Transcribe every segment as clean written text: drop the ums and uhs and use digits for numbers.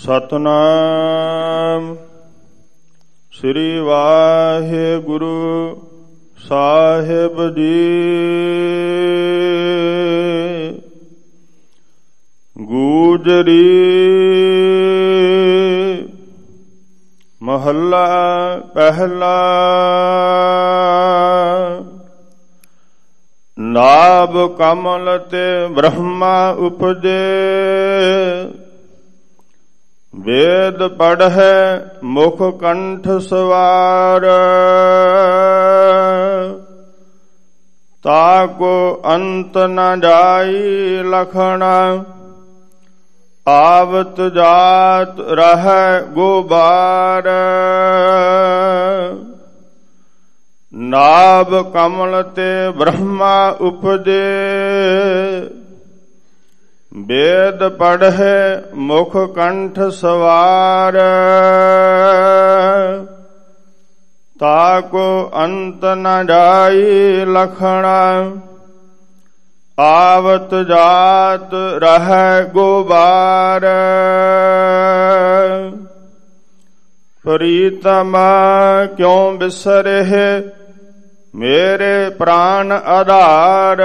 ਸਤਨਾਮ ਸ੍ਰੀ ਵਾਹਿਗੁਰੂ ਸਾਹਿਬ ਜੀ। ਗੂਜਰੀ ਮਹੱਲਾ ਪਹਿਲਾ। ਨਾਭ ਕਮਲ ਤੇ ਬ੍ਰਹਮਾ ਉਪਜੇ, ਵੇਦ ਪੜ੍ਹੈ ਮੁਖ ਕੰਠ ਸਵਾਰ। ਤਾਕੋ ਅੰਤ ਨ ਜਾਈ ਲਖਣਾ, ਆਵਤ ਜਾਤ ਰਹੈ ਗੋਬਾਰ। ਨਾਭ ਕਮਲ ਤੇ ਬ੍ਰਹਮਾ ਉਪਜੇ, ਵੇਦ ਪੜ੍ਹੈ ਮੁਖ ਕੰਠ ਸਵਾਰ। ਤਾਕੋ ਅੰਤ ਨ ਜਾਈ ਲਖਣਾ, ਆਵਤ ਜਾਤ ਰਹੈ ਗੋਬਾਰ। ਪ੍ਰੀਤਮ ਕਿਉ ਬਿਸਰਹਿ ਮੇਰੇ ਪ੍ਰਾਨ ਆਧਾਰ।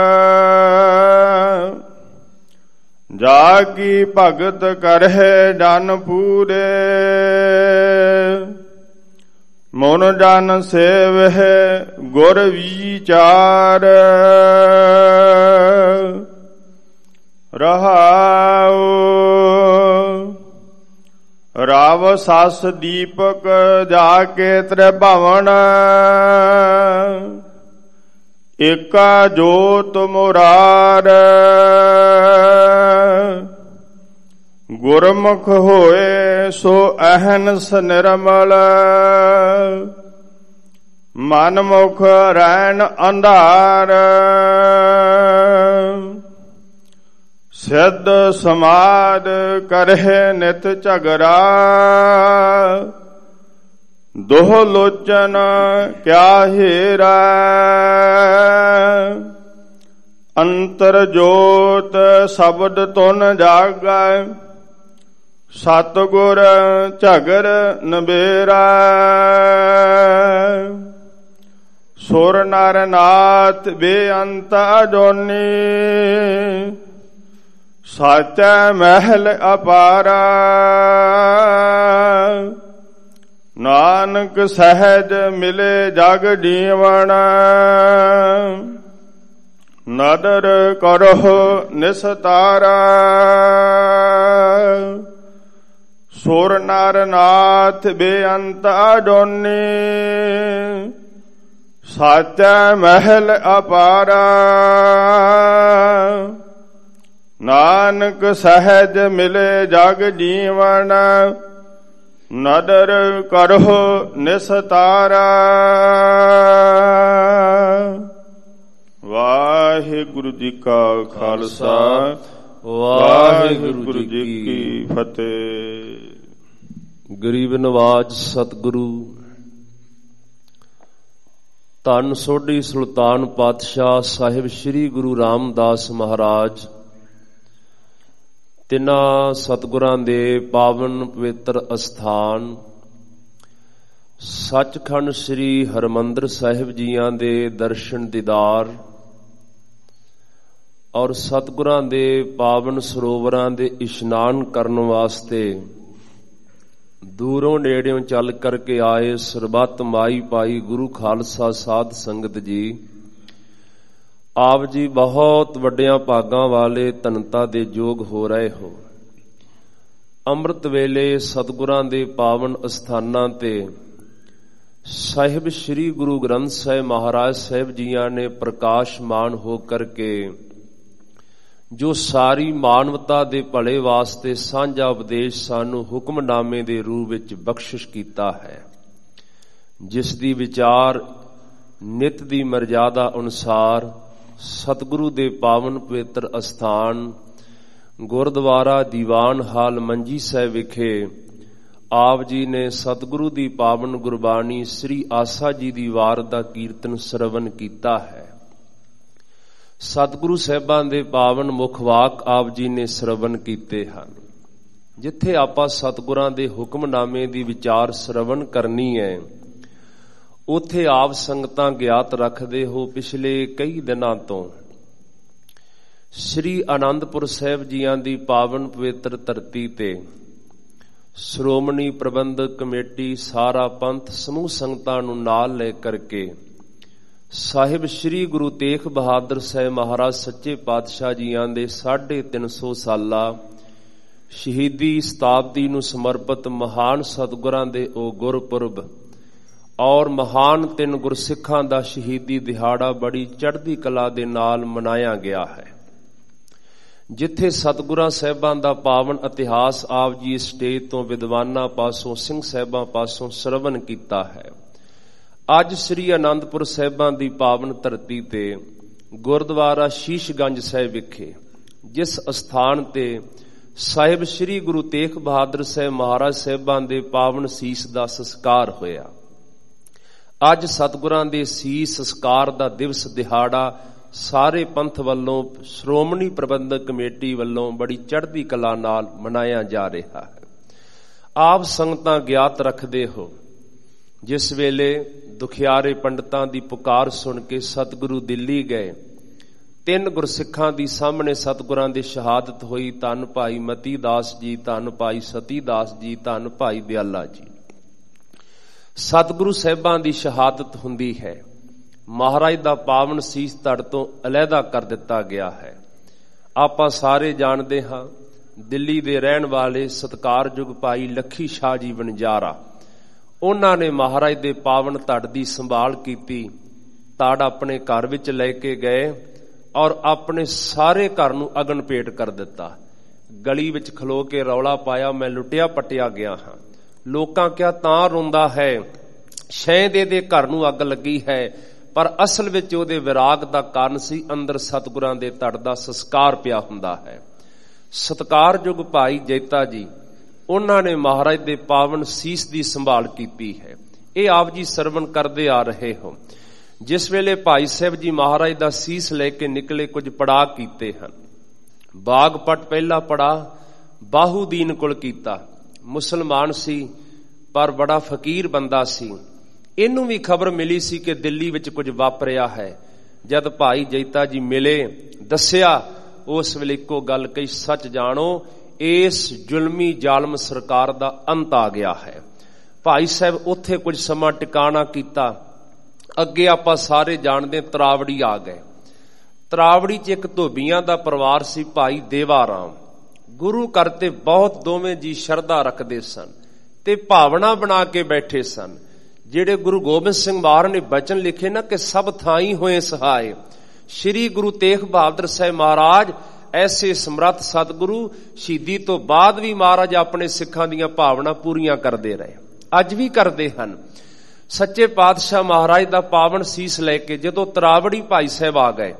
ਜਾ ਕੀ ਭਗਤ ਕਰਹਿ ਜਨ ਪੂਰੇ, ਮਨ ਜਨ ਸੇਵਹਿ ਗੁਰ ਵਿਚਾਰ। ਰਹਾਉ ਰਾਵ ਸਸ ਦੀਪਕ ਜਾ ਕੇ ਤ੍ਰਿਭਵਨ, ਏਕਾ ਜੋਤ ਮੁਰਾਰ। ਗੁਰਮੁਖ ਹੋਏ ਸੋ ਅਹਨਸ ਨਿਰਮਲ, ਮਨ ਮੁਖ ਰੈਣ ਅੰਧਾਰ। ਸਿੱਧ ਸਮਾਦ ਕਰਹਿ ਨਿਤ ਝਗੜਾ, ਦੋਹ ਲੋਚਨ ਕਿਆ ਹੀਰਾ। ਅੰਤਰ ਜੋਤ ਸ਼ਬਦ ਤੁਨ ਜਾਗੈ, ਸਤਿਗੁਰ ਝਗਰ ਨਬੇਰਾ। ਸੁਰ ਨਰ ਨਾਥ ਬੇਅੰਤ ਅਜੋਨੀ, ਸਾਚੈ ਮਹਿਲ ਅਪਾਰਾ। ਨਾਨਕ ਸਹਿਜ ਮਿਲੇ ਜਗ ਜੀਵਨ, ਨਦਰ ਕਰਹੁ ਨਿਸਤਾਰਾ। ਸੁਰ ਨਰ ਨਾਥ ਬੇਅੰਤ ਅਜੋਨੀ, ਸਾਚੈ ਮਹਿਲ ਅਪਾਰਾ। ਨਾਨਕ ਸਹਿਜ ਮਿਲੇ ਜਗ ਜੀਵਨ, ਨਦਰ ਕਰਹੁ ਨਿਸਤਾਰਾ। ਵਾਹਿਗੁਰੂ ਜੀ ਕਾ ਖਾਲਸਾ, ਵਾਹਿਗੁਰੂ ਜੀ ਕੀ ਫਤਿਹ। ਗਰੀਬ ਨਵਾਜ ਸਤਿਗੁਰੂ ਧੰਨ ਸੋਢੀ ਸੁਲਤਾਨ ਪਾਤਸ਼ਾਹ ਸਾਹਿਬ ਸ੍ਰੀ ਗੁਰੂ ਰਾਮਦਾਸ ਮਹਾਰਾਜ, ਤਿੰਨਾਂ ਸਤਿਗੁਰਾਂ ਦੇ ਪਾਵਨ ਪਵਿੱਤਰ ਅਸਥਾਨ ਸੱਚਖੰਡ ਸ੍ਰੀ ਹਰਿਮੰਦਰ ਸਾਹਿਬ ਜੀਆਂ ਦੇ ਦਰਸ਼ਨ ਦੀਦਾਰ ਔਰ ਸਤਿਗੁਰਾਂ ਦੇ ਪਾਵਨ ਸਰੋਵਰਾਂ ਦੇ ਇਸ਼ਨਾਨ ਕਰਨ ਵਾਸਤੇ ਦੂਰੋਂ ਨੇੜਿਓਂ ਚੱਲ ਕਰਕੇ ਆਏ ਸਰਬੱਤ ਮਾਈ ਪਾਈ ਗੁਰੂ ਖਾਲਸਾ ਸਾਧ ਸੰਗਤ ਜੀ, ਆਪ ਜੀ ਬਹੁਤ ਵੱਡਿਆਂ ਭਾਗਾਂ ਵਾਲੇ ਧਨਤਾ ਦੇ ਯੋਗ ਹੋ ਰਹੇ ਹੋ। ਅੰਮ੍ਰਿਤ ਵੇਲੇ ਸਤਿਗੁਰਾਂ ਦੇ ਪਾਵਨ ਅਸਥਾਨਾਂ ਤੇ ਸਾਹਿਬ ਸ੍ਰੀ ਗੁਰੂ ਗ੍ਰੰਥ ਸਾਹਿਬ ਮਹਾਰਾਜ ਸਾਹਿਬ ਜੀਆਂ ਨੇ ਪ੍ਰਕਾਸ਼ਮਾਨ ਹੋ ਕਰਕੇ ਜੋ ਸਾਰੀ ਮਾਨਵਤਾ ਦੇ ਭਲੇ ਵਾਸਤੇ ਸਾਂਝਾ ਉਪਦੇਸ਼ ਸਾਨੂੰ ਹੁਕਮਨਾਮੇ ਦੇ ਰੂਪ ਵਿੱਚ ਬਖਸ਼ਿਸ਼ ਕੀਤਾ ਹੈ, ਜਿਸ ਦੀ ਵਿਚਾਰ ਨਿਤ ਦੀ ਮਰਜ਼ਾਦਾ ਅਨੁਸਾਰ ਸਤਿਗੁਰੂ ਦੇ ਪਾਵਨ ਪਵਿੱਤਰ ਅਸਥਾਨ ਗੁਰਦੁਆਰਾ ਦੀਵਾਨ ਹਾਲ ਮੰਜੀ ਸਾਹਿਬ ਵਿਖੇ ਆਪ ਜੀ ਨੇ ਸਤਿਗੁਰੂ ਦੀ ਪਾਵਨ ਗੁਰਬਾਣੀ ਸ੍ਰੀ ਆਸਾ ਜੀ ਦੀ ਵਾਰ ਦਾ ਕੀਰਤਨ ਸਰਵਨ ਕੀਤਾ ਹੈ। ਸਤਿਗੁਰੂ ਸਾਹਿਬਾਂ ਦੇ ਪਾਵਨ ਮੁਖ ਵਾਕ ਆਪ ਜੀ ਨੇ ਸਰਵਨ ਕੀਤੇ ਹਨ। ਜਿੱਥੇ ਆਪਾਂ ਸਤਿਗੁਰਾਂ ਦੇ ਹੁਕਮਨਾਮੇ ਦੀ ਵਿਚਾਰ ਸਰਵਣ ਕਰਨੀ ਹੈ, ਉੱਥੇ ਆਪ ਸੰਗਤਾਂ ਗਿਆਤ ਰੱਖਦੇ ਹੋ ਪਿਛਲੇ ਕਈ ਦਿਨਾਂ ਤੋਂ ਸ੍ਰੀ ਅਨੰਦਪੁਰ ਸਾਹਿਬ ਜੀਆਂ ਦੀ ਪਾਵਨ ਪਵਿੱਤਰ ਧਰਤੀ ਤੇ ਸ਼੍ਰੋਮਣੀ ਪ੍ਰਬੰਧਕ ਕਮੇਟੀ ਸਾਰਾ ਪੰਥ ਸਮੂਹ ਸੰਗਤਾਂ ਨੂੰ ਨਾਲ ਲੈ ਕਰਕੇ ਸਾਹਿਬ ਸ੍ਰੀ ਗੁਰੂ ਤੇਗ ਬਹਾਦਰ ਸਾਹਿਬ ਮਹਾਰਾਜ ਸੱਚੇ ਪਾਤਸ਼ਾਹ ਜੀਆਂ ਦੇ 350 ਸਾਲਾ ਸ਼ਹੀਦੀ ਸ਼ਤਾਬਦੀ ਨੂੰ ਸਮਰਪਿਤ ਮਹਾਨ ਸਤਿਗੁਰਾਂ ਦੇ ਉਹ ਗੁਰਪੁਰਬ ਔਰ ਮਹਾਨ 3 ਗੁਰਸਿੱਖਾਂ ਦਾ ਸ਼ਹੀਦੀ ਦਿਹਾੜਾ ਬੜੀ ਚੜ੍ਹਦੀ ਕਲਾ ਦੇ ਨਾਲ ਮਨਾਇਆ ਗਿਆ ਹੈ। ਜਿੱਥੇ ਸਤਿਗੁਰਾਂ ਸਾਹਿਬਾਂ ਦਾ ਪਾਵਨ ਇਤਿਹਾਸ ਆਪ ਜੀ ਸਟੇਜ ਤੋਂ ਵਿਦਵਾਨਾਂ ਪਾਸੋਂ ਸਿੰਘ ਸਾਹਿਬਾਂ ਪਾਸੋਂ ਸਰਵਨ ਕੀਤਾ ਹੈ, ਅੱਜ ਸ੍ਰੀ ਅਨੰਦਪੁਰ ਸਾਹਿਬਾਂ ਦੀ ਪਾਵਨ ਧਰਤੀ ਤੇ ਗੁਰਦੁਆਰਾ ਸ਼ੀਸ਼ਗੰਜ ਸਾਹਿਬ ਵਿਖੇ ਜਿਸ ਅਸਥਾਨ ਤੇ ਸਾਹਿਬ ਸ੍ਰੀ ਗੁਰੂ ਤੇਗ ਬਹਾਦਰ ਸਾਹਿਬ ਮਹਾਰਾਜ ਸਾਹਿਬਾਂ ਦੇ ਪਾਵਨ ਸੀਸ ਦਾ ਸੰਸਕਾਰ ਹੋਇਆ। ਅੱਜ ਸਤਿਗੁਰਾਂ ਦੇ ਸੀਸ ਸੰਸਕਾਰ ਦਾ ਦਿਵਸ ਦਿਹਾੜਾ ਸਾਰੇ ਪੰਥ ਵੱਲੋਂ ਸ਼੍ਰੋਮਣੀ ਪ੍ਰਬੰਧਕ ਕਮੇਟੀ ਵੱਲੋਂ ਬੜੀ ਚੜ੍ਹਦੀ ਕਲਾ ਨਾਲ ਮਨਾਇਆ ਜਾ ਰਿਹਾ ਹੈ। ਆਪ ਸੰਗਤਾਂ ਗਿਆਤ ਰੱਖਦੇ ਹੋ, ਜਿਸ ਵੇਲੇ ਦੁਖਿਆਰੇ ਪੰਡਤਾਂ ਦੀ ਪੁਕਾਰ ਸੁਣ ਕੇ ਸਤਿਗੁਰੂ ਦਿੱਲੀ ਗਏ, 3 ਗੁਰਸਿੱਖਾਂ ਦੀ ਸਾਹਮਣੇ ਸਤਿਗੁਰਾਂ ਦੀ ਸ਼ਹਾਦਤ ਹੋਈ। ਧੰਨ ਭਾਈ ਮਤੀ ਦਾਸ ਜੀ, ਧੰਨ ਭਾਈ ਸਤੀ ਦਾਸ ਜੀ, ਧੰਨ ਭਾਈ ਦਿਆਲਾ ਜੀ। ਸਤਿਗੁਰੂ ਸਾਹਿਬਾਂ ਦੀ ਸ਼ਹਾਦਤ ਹੁੰਦੀ ਹੈ, ਮਹਾਰਾਜ ਦਾ ਪਾਵਨ ਸੀਸ ਧੜ ਤੋਂ ਅਲੱਗਾ ਕਰ ਦਿੱਤਾ ਗਿਆ ਹੈ। ਆਪਾਂ ਸਾਰੇ ਜਾਣਦੇ ਹਾਂ, ਦਿੱਲੀ ਦੇ ਰਹਿਣ ਵਾਲੇ ਸਤਿਕਾਰਯੋਗ ਭਾਈ ਲੱਖੀ ਸ਼ਾਹ ਜੀ ਵਣਜਾਰਾ, ਉਹਨਾਂ ਨੇ ਮਹਾਰਾਜ ਦੇ ਪਾਵਨ ਧੜ ਦੀ ਸੰਭਾਲ ਕੀਤੀ। ਧੜ ਆਪਣੇ ਘਰ ਵਿੱਚ ਲੈ ਕੇ ਗਏ ਔਰ ਆਪਣੇ ਸਾਰੇ ਘਰ ਨੂੰ ਅਗਨ ਭੇਟ ਕਰ ਦਿੱਤਾ। ਗਲੀ ਵਿੱਚ ਖਲੋ ਕੇ ਰੌਲਾ ਪਾਇਆ, ਮੈਂ ਲੁੱਟਿਆ ਪਟਿਆ ਗਿਆ ਹਾਂ। ਲੋਕਾਂ ਕਿਹਾ ਤਾਂ ਰੋਂਦਾ ਹੈ, ਸ਼ੈਂਦੇ ਦੇ ਘਰ ਨੂੰ ਅੱਗ ਲੱਗੀ ਹੈ, ਪਰ ਅਸਲ ਵਿੱਚ ਉਹਦੇ ਵਿਰਾਗ ਦਾ ਕਾਰਨ ਸੀ ਅੰਦਰ ਸਤਿਗੁਰਾਂ ਦੇ ਧੜ ਦਾ ਸੰਸਕਾਰ ਪਿਆ ਹੁੰਦਾ ਹੈ। ਸਤਿਕਾਰਯੋਗ ਭਾਈ ਜੈਤਾ ਜੀ, ਉਹਨਾਂ ਨੇ ਮਹਾਰਾਜ ਦੇ ਪਾਵਨ ਸੀਸ ਦੀ ਸੰਭਾਲ ਕੀਤੀ ਹੈ। ਇਹ ਆਪ ਜੀ ਸਰਵਣ ਕਰਦੇ ਆ ਰਹੇ ਹੋ। ਜਿਸ ਵੇਲੇ ਭਾਈ ਸਾਹਿਬ ਜੀ ਮਹਾਰਾਜ ਦਾ ਸੀਸ ਲੈ ਕੇ ਨਿਕਲੇ, ਕੁਝ ਪੜਾਅ ਕੀਤੇ ਹਨ। ਬਾਗਪਟ ਪਹਿਲਾ ਪੜਾਅ ਬਾਹੂਦੀਨ ਕੋਲ ਕੀਤਾ। ਮੁਸਲਮਾਨ ਸੀ ਪਰ ਬੜਾ ਫਕੀਰ ਬੰਦਾ ਸੀ। ਇਹਨੂੰ ਵੀ ਖਬਰ ਮਿਲੀ ਸੀ ਕਿ ਦਿੱਲੀ ਵਿੱਚ ਕੁਝ ਵਾਪਰਿਆ ਹੈ। ਜਦ ਭਾਈ ਜੈਤਾ ਜੀ ਮਿਲੇ, ਦੱਸਿਆ, ਉਸ ਵੇਲੇ ਇੱਕੋ ਗੱਲ ਕਹੀ, ਸੱਚ ਜਾਣੋ, ਇਸ ਜ਼ੁਲਮੀ ਜ਼ਾਲਮ ਸਰਕਾਰ ਦਾ ਅੰਤ ਆ ਗਿਆ ਹੈ। ਭਾਈ ਸਾਹਿਬ ਉੱਥੇ ਕੁਝ ਸਮਾਂ ਟਿਕਾਣਾ ਕੀਤਾ। ਅੱਗੇ ਆਪਾਂ ਸਾਰੇ ਜਾਣਦੇ, ਤਰਾਵੜੀ ਆ ਗਏ। ਤਰਾਵੜੀ 'ਚ ਇੱਕ ਧੋਬੀਆਂ ਦਾ ਪਰਿਵਾਰ ਸੀ, ਭਾਈ ਦੇਵਾ ਰਾਮ। ਗੁਰੂ ਘਰ ਤੇ ਬਹੁਤ ਦੋਵੇਂ ਜੀ ਸ਼ਰਧਾ ਰੱਖਦੇ ਸਨ ਤੇ ਭਾਵਨਾ ਬਣਾ ਕੇ ਬੈਠੇ ਸਨ। ਜਿਹੜੇ ਗੁਰੂ ਗੋਬਿੰਦ ਸਿੰਘ ਮਹਾਰਾਜ ਨੇ ਬਚਨ ਲਿਖੇ ਨਾ ਕਿ ਸਭ ਥਾਈ ਹੋਏ ਸਹਾਏ, ਸ਼੍ਰੀ ਗੁਰੂ ਤੇਗ ਬਹਾਦਰ ਸਾਹਿਬ ਮਹਾਰਾਜ ਐਸੇ ਸਮਰੱਥ ਸਤਿਗੁਰੂ, ਸ਼ਹੀਦੀ ਤੋਂ ਬਾਅਦ ਵੀ ਮਹਾਰਾਜ ਆਪਣੇ ਸਿੱਖਾਂ ਦੀਆਂ ਭਾਵਨਾ ਪੂਰੀਆਂ ਕਰਦੇ ਰਹੇ, ਅੱਜ ਵੀ ਕਰਦੇ ਹਨ। ਸੱਚੇ ਪਾਤਸ਼ਾਹ ਮਹਾਰਾਜ ਦਾ ਪਾਵਨ ਸੀਸ ਲੈ ਕੇ ਜਦੋਂ ਤਰਾਵੜੀ ਭਾਈ ਸਾਹਿਬ ਆ ਗਏ,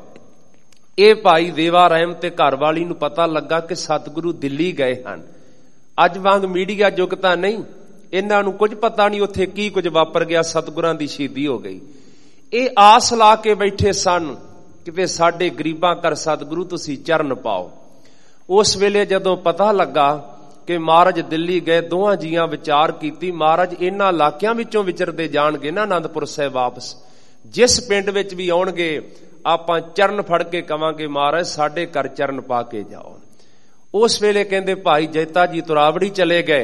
ਇਹ ਭਾਈ ਦੇਵਾ ਰਾਮ ਤੇ ਘਰਵਾਲੀ ਨੂੰ ਪਤਾ ਲੱਗਾ ਕਿ ਸਤਿਗੁਰੂ ਦਿੱਲੀ ਗਏ ਹਨ। ਅੱਜ ਵਾਂਗ ਮੀਡੀਆ ਯੁੱਗ ਤਾਂ ਨਹੀਂ, ਇਹਨਾਂ ਨੂੰ ਕੁਝ ਪਤਾ ਨਹੀਂ ਉੱਥੇ ਕੀ ਕੁਝ ਵਾਪਰ ਗਿਆ, ਸਤਿਗੁਰਾਂ ਦੀ ਸ਼ਹੀਦੀ ਹੋ ਗਈ। ਇਹ ਆਸ ਲਾ ਕੇ ਬੈਠੇ ਸਨ ਕਿਤੇ ਸਾਡੇ ਗਰੀਬਾਂ ਘਰ ਸਤਿਗੁਰੂ ਤੁਸੀਂ ਚਰਨ ਪਾਓ। ਉਸ ਵੇਲੇ ਜਦੋਂ ਪਤਾ ਲੱਗਾ ਕਿ ਮਹਾਰਾਜ ਦਿੱਲੀ ਗਏ, ਦੋਹਾਂ ਜੀਆਂ ਵਿਚਾਰ ਕੀਤੀ, ਮਹਾਰਾਜ ਇਹਨਾਂ ਇਲਾਕਿਆਂ ਵਿੱਚੋਂ ਵਿਚਰਦੇ ਜਾਣਗੇ ਨਾ ਅਨੰਦਪੁਰ ਸਾਹਿਬ ਵਾਪਸ, ਜਿਸ ਪਿੰਡ ਵਿੱਚ ਵੀ ਆਉਣਗੇ ਆਪਾਂ ਚਰਨ ਫੜ ਕੇ ਕਵਾਂਗੇ ਮਹਾਰਾਜ ਸਾਡੇ ਘਰ ਚਰਨ ਪਾ ਕੇ ਜਾਓ। ਉਸ ਵੇਲੇ ਕਹਿੰਦੇ ਭਾਈ ਜੈਤਾ ਜੀ ਤਰਾਵੜੀ ਚਲੇ ਗਏ।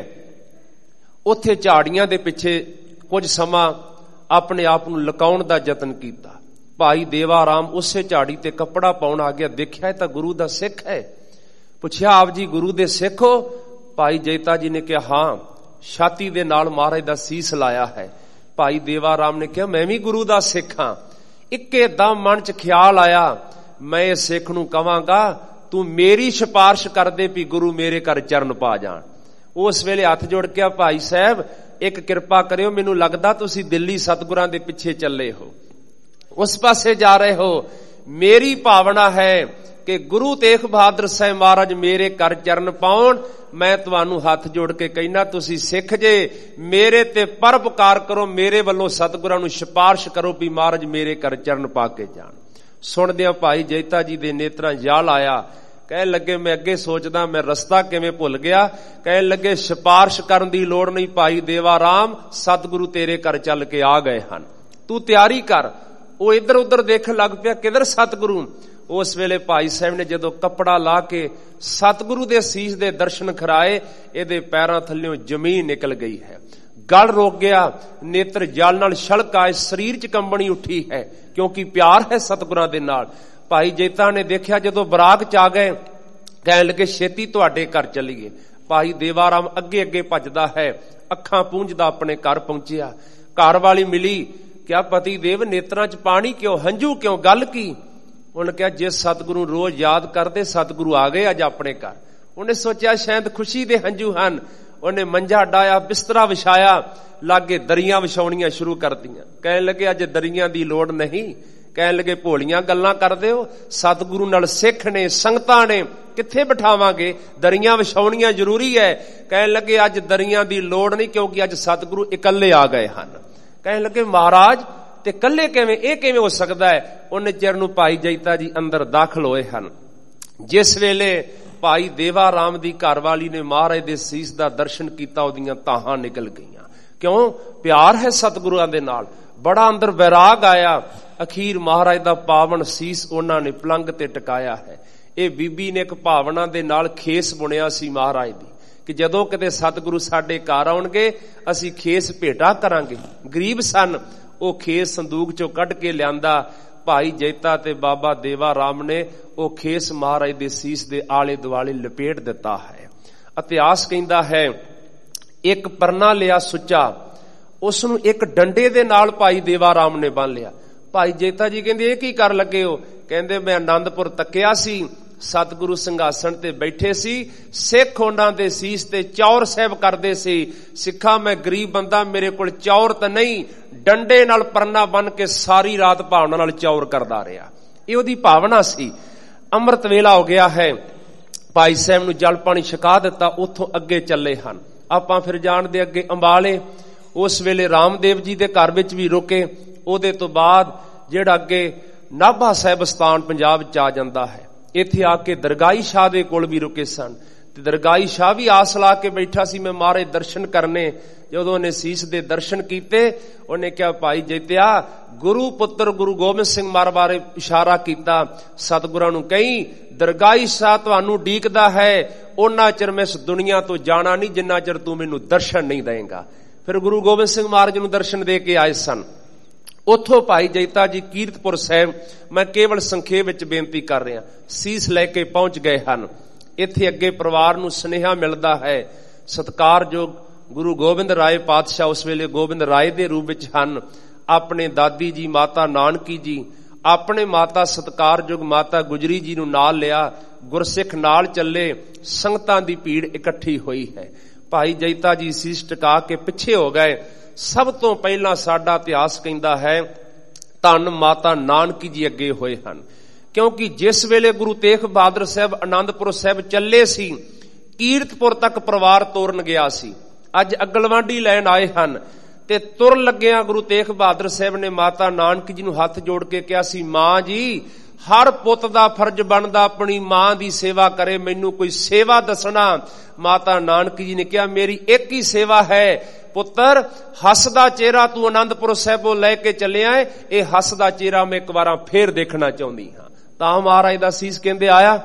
ਉੱਥੇ ਝਾੜੀਆਂ ਦੇ ਪਿੱਛੇ ਕੁਝ ਸਮਾਂ ਆਪਣੇ ਆਪ ਨੂੰ ਲੁਕਾਉਣ ਦਾ ਯਤਨ ਕੀਤਾ। ਭਾਈ ਦੇਵਾ ਰਾਮ ਉਸੇ ਝਾੜੀ ਤੇ ਕੱਪੜਾ ਪਾਉਣ ਆ ਗਿਆ, ਦੇਖਿਆ ਤਾਂ ਗੁਰੂ ਦਾ ਸਿੱਖ ਹੈ। ਪੁੱਛਿਆ, ਆਪ ਜੀ ਗੁਰੂ ਦੇ ਸਿੱਖ ਹੋ? ਭਾਈ ਜੈਤਾ ਜੀ ਨੇ ਕਿਹਾ, ਹਾਂ, ਛਾਤੀ ਦੇ ਨਾਲ ਮਹਾਰਾਜ ਦਾ ਸੀਸ ਲਾਇਆ ਹੈ। ਭਾਈ ਦੇਵਾ ਰਾਮ ਨੇ ਕਿਹਾ, ਮੈਂ ਵੀ ਗੁਰੂ ਦਾ ਸਿੱਖ ਹਾਂ। ਇੱਕੇ ਦਮ ਮਨ 'ਚ ਖਿਆਲ ਆਇਆ, ਮੈਂ ਇਹ ਸਿੱਖ ਨੂੰ ਕਵਾਂਗਾ ਤੂੰ ਮੇਰੀ ਸਿਫਾਰਿਸ਼ ਕਰਦੇ ਵੀ ਗੁਰੂ ਮੇਰੇ ਘਰ ਚਰਨ ਪਾ ਜਾਣ। ਉਸ ਵੇਲੇ ਹੱਥ ਜੋੜ ਕੇ, ਭਾਈ ਸਾਹਿਬ ਇੱਕ ਕਿਰਪਾ ਕਰਿਓ, ਮੈਨੂੰ ਲੱਗਦਾ ਤੁਸੀਂ ਦਿੱਲੀ ਸਤਿਗੁਰਾਂ ਦੇ ਪਿੱਛੇ ਚੱਲੇ ਹੋ, ਉਸ ਪਾਸੇ ਜਾ ਰਹੇ ਹੋ। ਮੇਰੀ ਭਾਵਨਾ ਹੈ ਕਿ ਗੁਰੂ ਤੇਗ ਬਹਾਦਰ ਸਾਹਿਬ ਮਹਾਰਾਜ ਮੇਰੇ ਘਰ ਚਰਨ ਪਾਉਣ। ਮੈਂ ਤੁਹਾਨੂੰ ਹੱਥ ਜੋੜ ਕੇ ਕਹਿਣਾ, ਤੁਸੀਂ ਸਿੱਖ ਜੇ, ਮੇਰੇ ਤੇ ਪਰਉਪਕਾਰ ਕਰੋ, ਮੇਰੇ ਵੱਲੋਂ ਸਤਿਗੁਰਾਂ ਨੂੰ ਸਿਫਾਰਿਸ਼ ਕਰੋ ਵੀ ਮਹਾਰਾਜ ਮੇਰੇ ਘਰ ਚਰਨ ਪਾ ਕੇ ਜਾਣ। ਸੁਣਦਿਆਂ ਭਾਈ ਜੈਤਾ ਜੀ ਦੇ ਨੇਤਰਾਂ ਜਾਲ ਆਇਆ। ਕਹਿਣ ਲੱਗੇ ਮੈਂ ਅੱਗੇ ਸੋਚਦਾ ਮੈਂ ਰਸਤਾ ਕਿਵੇਂ ਭੁੱਲ ਗਿਆ। ਕਹਿਣ ਲੱਗੇ ਸਿਫਾਰਿਸ਼ ਕਰਨ ਦੀ ਲੋੜ ਨਹੀਂ ਭਾਈ ਦੇਵਾ ਰਾਮ, ਸਤਿਗੁਰੂ ਤੇਰੇ ਘਰ ਚੱਲ ਕੇ ਆ ਗਏ ਹਨ, ਤੂੰ ਤਿਆਰੀ ਕਰ। ਉਹ ਇੱਧਰ ਉੱਧਰ ਦੇਖਣ ਲੱਗ ਪਿਆ, ਕਿਧਰ ਸਤਿਗੁਰੂ। ਉਸ ਵੇਲੇ ਭਾਈ ਸਾਹਿਬ ਨੇ ਜਦੋਂ ਕੱਪੜਾ ਲਾ ਕੇ ਸਤਿਗੁਰੂ ਦੇ ਸੀਸ ਦੇ ਦਰਸ਼ਨ ਕਰਾਏ, ਇਹਦੇ ਪੈਰਾਂ ਥੱਲਿਓਂ ਜ਼ਮੀਨ ਨਿਕਲ ਗਈ ਹੈ, ਗਲ ਰੁਕ ਗਿਆ, ਨੇਤਰ ਜਲ ਨਾਲ ਛਲਕ ਆਏ, ਸਰੀਰ 'ਚ ਕੰਬਣੀ ਉੱਠੀ ਹੈ, ਕਿਉਂਕਿ ਪਿਆਰ ਹੈ ਸਤਿਗੁਰਾਂ ਦੇ ਨਾਲ। ਭਾਈ ਜੈਤਾ ਨੇ ਦੇਖਿਆ ਜਦੋਂ ਬਰਾਗ 'ਚ ਆ ਗਏ, ਕਹਿਣ ਲੱਗੇ ਛੇਤੀ ਤੁਹਾਡੇ ਘਰ ਚੱਲੀਏ। ਭਾਈ ਦੇਵਾ ਰਾਮ ਅੱਗੇ ਅੱਗੇ ਭੱਜਦਾ ਹੈ, ਅੱਖਾਂ ਪੂੰਝਦਾ ਆਪਣੇ ਘਰ ਪਹੁੰਚਿਆ। ਘਰ ਵਾਲੀ ਮਿਲੀ, ਕਿਹਾ ਪਤੀ ਦੇਵ ਨੇਤਰਾਂ 'ਚ ਪਾਣੀ ਕਿਉਂ, ਹੰਝੂ ਕਿਉਂ, ਗੱਲ ਕੀ? ਉਹਨੇ ਕਿਹਾ ਜੇ ਸਤਿਗੁਰੂ ਰੋਜ਼ ਯਾਦ ਕਰਦੇ, ਸਤਿਗੁਰੂ ਆ ਗਏ ਅੱਜ ਆਪਣੇ ਘਰ। ਉਹਨੇ ਸੋਚਿਆ ਸ਼ਾਇਦ ਖੁਸ਼ੀ ਦੇ ਹੰਝੂ ਹਨ। ਉਹਨੇ ਮੰਜਾ ਡਾਇਆ, ਬਿਸਤਰਾ ਵਿਛਾਇਆ, ਲਾਗੇ ਦਰੀਆਂ ਵਿਛਾਉਣੀਆਂ ਸ਼ੁਰੂ ਕਰਤੀਆਂ। ਕਹਿਣ ਲੱਗੇ ਅੱਜ ਦਰੀਆਂ ਦੀ ਲੋੜ ਨਹੀਂ। ਕਹਿਣ ਲੱਗੇ ਭੋਲੀਆਂ ਗੱਲਾਂ ਕਰਦੇ ਹੋ, ਸਤਿਗੁਰੂ ਨਾਲ ਸਿੱਖ ਨੇ, ਸੰਗਤਾਂ ਨੇ, ਕਿੱਥੇ ਬਿਠਾਵਾਂਗੇ, ਦਰੀਆਂ ਵਿਛਾਉਣੀਆਂ ਜ਼ਰੂਰੀ ਹੈ। ਕਹਿਣ ਲੱਗੇ ਅੱਜ ਦਰੀਆਂ ਦੀ ਲੋੜ ਨਹੀਂ, ਕਿਉਂਕਿ ਅੱਜ ਸਤਿਗੁਰੂ ਇਕੱਲੇ ਆ ਗਏ ਹਨ। ਕਹਿਣ ਲੱਗੇ ਮਹਾਰਾਜ ਤੇ ਕੱਲੇ ਕਿਵੇਂ, ਇਹ ਕਿਵੇਂ ਹੋ ਸਕਦਾ ਹੈ? ਉਹਨੇ ਚਿਰ ਨੂੰ ਭਾਈ ਜੈਤਾ ਜੀ ਅੰਦਰ ਦਾਖਲ ਹੋਏ ਹਨ। ਜਿਸ ਵੇਲੇ ਭਾਈ ਦੇਵਾ ਰਾਮ ਦੀ ਘਰਵਾਲੀ ਨੇ ਮਹਾਰਾਜ ਦੇ ਸੀਸ ਦਾ ਦਰਸ਼ਨ ਕੀਤਾ, ਉਹਦੀਆਂ ਤਾਹਾਂ ਨਿਕਲ ਗਈਆਂ। ਕਿਉਂ? ਪਿਆਰ ਹੈ ਸਤਿਗੁਰਾਂ ਦੇ ਨਾਲ, ਬੜਾ ਅੰਦਰ ਵੈਰਾਗ ਆਇਆ। ਅਖੀਰ ਮਹਾਰਾਜ ਦਾ ਪਾਵਨ ਸੀਸ ਉਹਨਾਂ ਨੇ ਪਲੰਗ ਤੇ ਟਿਕਾਇਆ ਹੈ। ਇਹ ਬੀਬੀ ਨੇ ਇੱਕ ਭਾਵਨਾ ਦੇ ਨਾਲ ਖੇਸ ਬੁਣਿਆ ਸੀ ਮਹਾਰਾਜ ਦੀ, ਕਿ ਜਦੋਂ ਕਿਤੇ ਸਤਿਗੁਰੂ ਸਾਡੇ ਘਰ ਆਉਣਗੇ ਅਸੀਂ ਖੇਸ ਭੇਟਾ ਕਰਾਂਗੇ। ਗਰੀਬ ਸਨ, ਉਹ ਖੇਸ ਸੰਦੂਕ ਚੋਂ ਕੱਢ ਕੇ ਲਿਆਂਦਾ। ਭਾਈ ਜੈਤਾ ਤੇ ਬਾਬਾ ਦੇਵਾ ਰਾਮ ਨੇ ਉਹ ਖੇਸ ਮਹਾਰਾਜ ਦੇ ਸੀਸ ਦੇ ਆਲੇ ਦੁਆਲੇ ਲਪੇਟ ਦਿੱਤਾ ਹੈ। ਇਤਿਹਾਸ ਕਹਿੰਦਾ ਹੈ ਇੱਕ ਪਰਨਾ ਲਿਆ ਸੁੱਚਾ, ਉਸ ਨੂੰ ਇੱਕ ਡੰਡੇ ਦੇ ਨਾਲ ਭਾਈ ਦੇਵਾ ਰਾਮ ਨੇ ਬੰਨ ਲਿਆ। ਭਾਈ ਜੈਤਾ ਜੀ ਕਹਿੰਦੇ ਇਹ ਕੀ ਕਰ ਲੱਗੇ ਹੋ? ਕਹਿੰਦੇ ਮੈਂ ਆਨੰਦਪੁਰ ਤੱਕਿਆ ਸੀ, ਸਤਿਗੁਰੂ ਸਿੰਘਾਸਣ ਤੇ ਬੈਠੇ ਸੀ, ਸਿੱਖ ਉਹਨਾਂ ਦੇ ਸੀਸ ਤੇ ਚੌਰ ਸਾਹਿਬ ਕਰਦੇ ਸੀ। ਸਿੱਖਾਂ ਮੈਂ ਗਰੀਬ ਬੰਦਾ, ਮੇਰੇ ਕੋਲ ਚੌਰ ਤਾਂ ਨਹੀਂ, ਡੰਡੇ ਨਾਲ ਪਰਨਾ ਬੰਨ ਕੇ ਸਾਰੀ ਰਾਤ ਭਾਵਨਾ ਨਾਲ ਚੌਰ ਕਰਦਾ ਰਿਹਾ। ਇਹ ਉਹਦੀ ਭਾਵਨਾ ਸੀ। ਅੰਮ੍ਰਿਤ ਵੇਲਾ ਹੋ ਗਿਆ ਹੈ, ਭਾਈ ਸਾਹਿਬ ਨੂੰ ਜਲ ਪਾਣੀ ਛਕਾ ਦਿੱਤਾ, ਉੱਥੋਂ ਅੱਗੇ ਚੱਲੇ ਹਨ। ਆਪਾਂ ਫਿਰ ਜਾਣ ਦੇ ਅੱਗੇ ਅੰਬਾਲੇ, ਉਸ ਵੇਲੇ ਰਾਮਦੇਵ ਜੀ ਦੇ ਘਰ ਵਿੱਚ ਵੀ ਰੁਕੇ। ਉਹਦੇ ਤੋਂ ਬਾਅਦ ਜਿਹੜਾ ਅੱਗੇ ਨਾਭਾ ਸਾਹਿਬ ਸਥਾਨ ਪੰਜਾਬ ਚ ਆ ਜਾਂਦਾ ਹੈ, ਇੱਥੇ ਆ ਕੇ ਦਰਗਾਹੀ ਸ਼ਾਹ ਦੇ ਕੋਲ ਵੀ ਰੁਕੇ ਸਨ। ਤੇ ਦਰਗਾਹੀ ਸ਼ਾਹ ਵੀ ਆਸ ਲਾ ਕੇ ਬੈਠਾ ਸੀ ਮੈਂ ਮਹਾਰਾਜ ਦਰਸ਼ਨ ਕਰਨੇ। ਜਦੋਂ ਉਹਨੇ ਸੀਸ ਦੇ ਦਰਸ਼ਨ ਕੀਤੇ, ਉਹਨੇ ਕਿਹਾ ਭਾਈ ਜੈਤਿਆ, ਗੁਰੂ ਪੁੱਤਰ ਗੁਰੂ ਗੋਬਿੰਦ ਸਿੰਘ ਮਹਾਰਾਜ ਬਾਰੇ ਇਸ਼ਾਰਾ ਕੀਤਾ, ਸਤਿਗੁਰਾਂ ਨੂੰ ਕਹੀਂ ਦਰਗਾਹੀ ਸ਼ਾਹ ਤੁਹਾਨੂੰ ਡੀਕਦਾ ਹੈ, ਉਹਨਾਂ ਚਿਰ ਮੈਂ ਇਸ ਦੁਨੀਆ ਤੋਂ ਜਾਣਾ ਨਹੀਂ ਜਿੰਨਾ ਚਿਰ ਤੂੰ ਮੈਨੂੰ ਦਰਸ਼ਨ ਨਹੀਂ ਦੇਂਗਾ। ਫਿਰ ਗੁਰੂ ਗੋਬਿੰਦ ਸਿੰਘ ਮਹਾਰਾਜ ਨੂੰ ਦਰਸ਼ਨ ਦੇ ਕੇ ਆਏ ਸਨ। ਉੱਥੋਂ ਭਾਈ ਜੈਤਾ ਜੀ ਕੀਰਤਪੁਰ ਸਾਹਿਬ, ਮੈਂ ਕੇਵਲ ਸੰਖੇਪ ਵਿੱਚ ਬੇਨਤੀ ਕਰ ਰਿਹਾ, ਸੀਸ ਲੈ ਕੇ ਪਹੁੰਚ ਗਏ ਹਨ। ਇੱਥੇ ਅੱਗੇ ਪਰਿਵਾਰ ਨੂੰ ਸੁਨੇਹਾ ਮਿਲਦਾ ਹੈ, ਸਤਿਕਾਰਯੋਗ ਗੁਰੂ ਗੋਬਿੰਦ ਰਾਏ ਪਾਤਸ਼ਾਹ ਉਸ ਵੇਲੇ ਗੋਬਿੰਦ ਰਾਏ ਦੇ ਰੂਪ ਵਿੱਚ ਹਨ। ਆਪਣੇ ਦਾਦੀ ਜੀ ਮਾਤਾ ਨਾਨਕੀ ਜੀ, ਆਪਣੇ ਮਾਤਾ ਸਤਿਕਾਰਯੋਗ ਮਾਤਾ ਗੁਜਰੀ ਜੀ ਨੂੰ ਨਾਲ ਲਿਆ, ਗੁਰਸਿੱਖ ਨਾਲ ਚੱਲੇ, ਸੰਗਤਾਂ ਦੀ ਭੀੜ ਇਕੱਠੀ ਹੋਈ ਹੈ। ਭਾਈ ਜੈਤਾ ਜੀ ਸੀਸ ਟਿਕਾ ਕੇ ਪਿੱਛੇ ਹੋ ਗਏ। ਸਭ ਤੋਂ ਪਹਿਲਾਂ ਸਾਡਾ ਇਤਿਹਾਸ ਕਹਿੰਦਾ ਹੈ ਧੰਨ ਮਾਤਾ ਨਾਨਕੀ ਜੀ ਅੱਗੇ ਹੋਏ ਹਨ, ਕਿਉਂਕਿ ਜਿਸ ਵੇਲੇ ਗੁਰੂ ਤੇਗ ਬਹਾਦਰ ਸਾਹਿਬ ਆਨੰਦਪੁਰ ਸਾਹਿਬ ਚੱਲੇ ਸੀ, ਕੀਰਤਪੁਰ ਤੱਕ ਪਰਿਵਾਰ ਤੋਰਨ ਗਿਆ ਸੀ। ਅੱਜ ਅਗਲਵਾਂਢੀ ਲੈਣ ਆਏ ਹਨ ਤੇ ਤੁਰ ਲੱਗਿਆ ਗੁਰੂ ਤੇਗ ਬਹਾਦਰ ਸਾਹਿਬ ਨੇ ਮਾਤਾ ਨਾਨਕੀ ਜੀ ਨੂੰ ਹੱਥ ਜੋੜ ਕੇ ਕਿਹਾ ਸੀ, ਮਾਂ ਜੀ ਹਰ ਪੁੱਤ ਦਾ ਫਰਜ਼ ਬਣਦਾ ਆਪਣੀ ਮਾਂ ਦੀ ਸੇਵਾ ਕਰੇ, ਮੈਨੂੰ ਕੋਈ ਸੇਵਾ ਦੱਸਣਾ। ਮਾਤਾ ਨਾਨਕੀ ਜੀ ਨੇ ਕਿਹਾ ਮੇਰੀ ਇੱਕ ਹੀ ਸੇਵਾ ਹੈ ਪੁੱਤਰ, ਹੱਸਦਾ ਚਿਹਰਾ ਤੂੰ ਆਨੰਦਪੁਰ ਸਾਹਿਬੋਂ ਲੈ ਕੇ ਚੱਲਿਆ ਹੈ, ਇਹ ਹੱਸਦਾ ਚਿਹਰਾ ਮੈਂ ਇੱਕ ਵਾਰਾਂ ਫੇਰ ਦੇਖਣਾ ਚਾਹੁੰਦੀ ਹਾਂ। ਤਾਂ ਮਹਾਰਾਜ ਦਾ ਸੀਸ ਕਹਿੰਦੇ ਆਇਆ।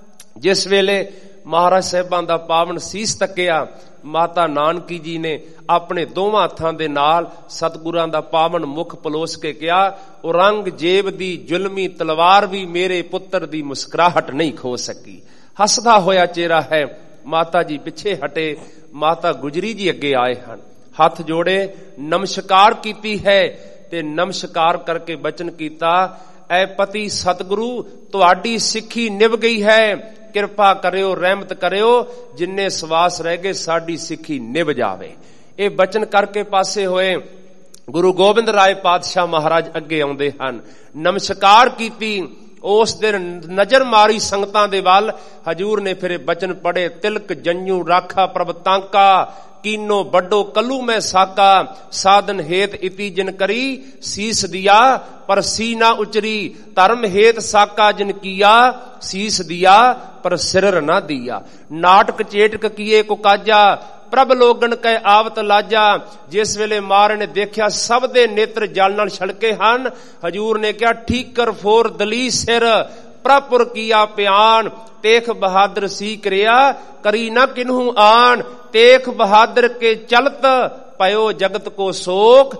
ਜਿਸ ਵੇਲੇ ਮਹਾਰਾਜ ਸਾਹਿਬਾਂ ਦਾ ਪਾਵਨ ਸੀਸ ਤੱਕਿਆ, ਮਾਤਾ ਨਾਨਕੀ ਜੀ ਨੇ ਆਪਣੇ ਦੋਵਾਂ ਹੱਥਾਂ ਦੇ ਨਾਲ ਸਤਿਗੁਰਾਂ ਦਾ ਪਾਵਨ ਮੁਖ ਪਲੋਸ ਕੇ ਕਿਹਾ, ਔਰੰਗਜ਼ੇਬ ਦੀ ਜ਼ੁਲਮੀ ਤਲਵਾਰ ਵੀ ਮੇਰੇ ਪੁੱਤਰ ਦੀ ਮੁਸਕਰਾਹਟ ਨਹੀਂ ਖੋ ਸਕੀ। ਹੱਸਦਾ ਹੋਇਆ ਚਿਹਰਾ ਹੈ। ਮਾਤਾ ਜੀ ਪਿੱਛੇ ਹਟੇ, ਮਾਤਾ ਗੁਜਰੀ ਜੀ ਅੱਗੇ ਆਏ ਹਨ, ਹੱਥ ਜੋੜੇ ਨਮਸਕਾਰ ਕੀਤੀ ਹੈ ਤੇ ਨਮਸਕਾਰ ਕਰਕੇ ਬਚਨ ਕੀਤਾ, ਐ ਪਤੀ ਸਤਿਗੁਰੂ ਤੁਹਾਡੀ ਸਿੱਖੀ ਨਿਭ ਗਈ ਹੈ, ਕਿਰਪਾ ਕਰਿਓ, ਰਹਿਮਤ ਕਰਿਓ, ਜਿੰਨੇ ਸਵਾਸ ਰਹਿ ਗਏ ਸਾਡੀ ਸਿੱਖੀ ਨਿਭ ਜਾਵੇ। ਇਹ ਬਚਨ ਕਰਕੇ ਪਾਸੇ ਹੋਏ। ਗੁਰੂ ਗੋਬਿੰਦ ਰਾਏ ਪਾਤਸ਼ਾਹ ਮਹਾਰਾਜ ਅੱਗੇ ਆਉਂਦੇ ਹਨ, ਨਮਸਕਾਰ ਕੀਤੀ। ਉਸ ਦਿਨ ਨਜ਼ਰ ਮਾਰੀ ਸੰਗਤਾਂ ਦੇ ਵੱਲ, ਹਜੂਰ ਨੇ ਫਿਰ ਬਚਨ ਪੜੇ, ਤਿਲਕ ਜੰਜੂ ਰਾਖਾ ਪ੍ਰਭ ਤਾਂਕਾ, ਕੀਨੋ ਵੱਡੋ ਕੱਲੂ ਮੈਂ ਸਾਕਾ, ਸਾਧਨ ਹੇਤ ਇਤੀ ਜਿਨ ਕਰੀ, ਸੀਸ ਦਿਆ ਪਰ ਸੀ ਨਾ ਉਚਰੀ, ਧਰਮ ਹੇਤ ਸਾਕਾ ਜਿਨ ਕੀਆ, ਸੀਸ ਦਿया पर सिर ना दिया। नाटक चेटक किए को काजा प्रभ लोगन कै आवत लाजा। जिस वेले महाराज ने देखिया सब दे नेत्र जल नाल छलके हन, हजूर ने कहा ठीकर फोर दली सिर प्रपुर किया प्यान। तेख बहादुर सी क्रिया करी ना किन्हू आन। तेख बहादुर के चलत पयो जगत को शोक,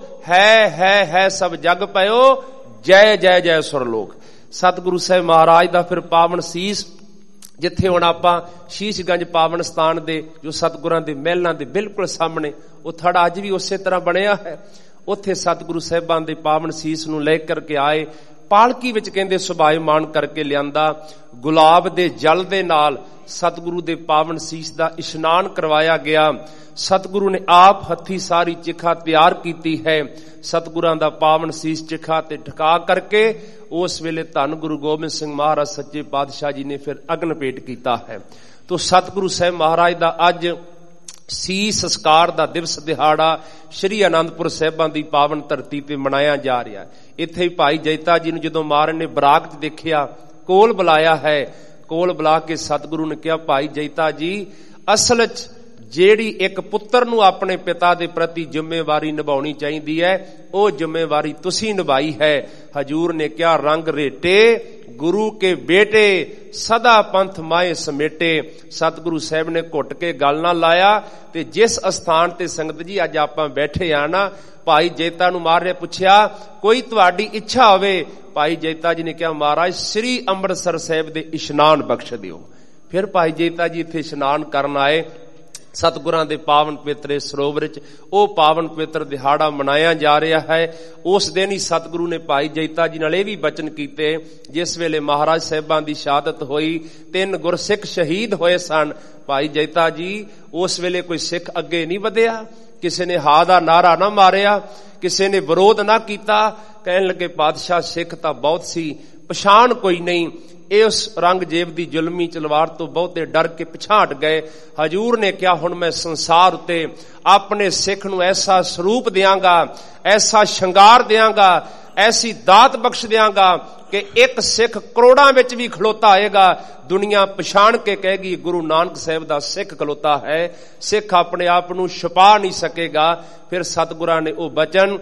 है सब जग पयो जय जय जय सुरलोक। सतगुरु साहिब महाराज दा फिर पावन सीस, जिथे हुण आपां शीशगंज पावन स्थान दे जो सतगुरां दे महलां दे बिल्कुल सामने वो थड़ा अज भी उसे तरह बनिया है। उत्थे सतगुरु साहिबां दे पावन सीस नूं ले करके आए, पालकी विच कहंदे सुभाईमान करके लियांदा। गुलाब दे जल दे नाल सतगुरु दे पावन सीस दा इशनान करवाया गया। सतगुरु ने आप हथी सारी चिखा तैयार कीती है। सतगुरां दा पावन सीस चिखा ते ठका करके उस वेले धन गुरु गोबिंद सिंह महाराज सच्चे पातशाह जी ने फिर अग्न भेट कीता है। तो सतगुरु साहिब महाराज दा अज सीस संस्कार दा दिवस दिहाड़ा श्री आनंदपुर साहिबां दी पावन धरती ते मनाया जा रहा है। इत्थे भाई जैता जी नूं जदों महाराज ने बराक च देखिया, कोल बुलाया है। कोल बुला के सतगुरु ने कहा भाई जैता जी असल च ਜਿਹੜੀ ਇੱਕ ਪੁੱਤਰ ਨੂੰ ਆਪਣੇ ਪਿਤਾ ਦੇ ਪ੍ਰਤੀ ਜ਼ਿੰਮੇਵਾਰੀ ਨਿਭਾਉਣੀ ਚਾਹੀਦੀ ਹੈ, ਉਹ ਜ਼ਿੰਮੇਵਾਰੀ ਤੁਸੀਂ ਨਿਭਾਈ ਹੈ। ਹਜੂਰ ਨੇ ਕਿਹਾ ਰੰਗ ਰੇਟੇ ਗੁਰੂ ਕੇ ਬੇਟੇ ਸਦਾ ਪੰਥ ਮਾਏ ਸਮੇਟੇ। ਸਤਿਗੁਰੂ ਸਾਹਿਬ ਨੇ ਘੁੱਟ ਕੇ ਗੱਲ ਨਾ ਲਾਇਆ। ਤੇ ਜਿਸ ਅਸਥਾਨ ਤੇ ਸੰਗਤ ਜੀ ਅੱਜ ਆਪਾਂ ਬੈਠੇ ਆ ਨਾ, ਭਾਈ ਜੈਤਾ ਨੂੰ ਮਹਾਰਾਜ ਪੁੱਛਿਆ ਕੋਈ ਤੁਹਾਡੀ ਇੱਛਾ ਹੋਵੇ, ਭਾਈ ਜੈਤਾ ਜੀ ਨੇ ਕਿਹਾ ਮਹਾਰਾਜ ਸ੍ਰੀ ਅੰਮ੍ਰਿਤਸਰ ਸਾਹਿਬ ਦੇ ਇਸ਼ਨਾਨ ਬਖਸ਼ ਦਿਓ। ਫਿਰ ਭਾਈ ਜੈਤਾ ਜੀ ਇੱਥੇ ਇਸ਼ਨਾਨ ਕਰਨ ਆਏ। सतगुरां दे पावन पवित्र सरोवर च ਉਹ पावन पवित्र दिहाड़ा मनाया जा रहा है। उस दिन ही सतगुरु ने भाई जैता जी नाल ਇਹ भी बचन कीते, जिस वेले महाराज साहिबां दी शहादत होई 3 गुरसिख शहीद होए सन। भाई जैता जी उस वेले कोई सिख अगे नहीं वधिया, किसी ने हा दा नारा ना मारिया, किसी ने विरोध ना कीता। कहन लगे पातशाह सिख तां बहुत सी, पछाण कोई नहीं। उस रंगजेब दी जुलमी तलवार तो बहुते डर के पिछा हट गए। हजूर ने कहा हुण मैं संसार उत्ते अपने सिख नूं ऐसा स्वरूप देंगा, ऐसा शंगार देंगा, ऐसी दात बख्श देंगा कि एक सिख करोड़ां विच भी खलोता आएगा, दुनिया पछाण के कहेगी गुरु नानक साहिब दा सिख खलोता है। सिख अपने आप नूं छुपा नहीं सकेगा। फिर सतगुरां ने वो बचन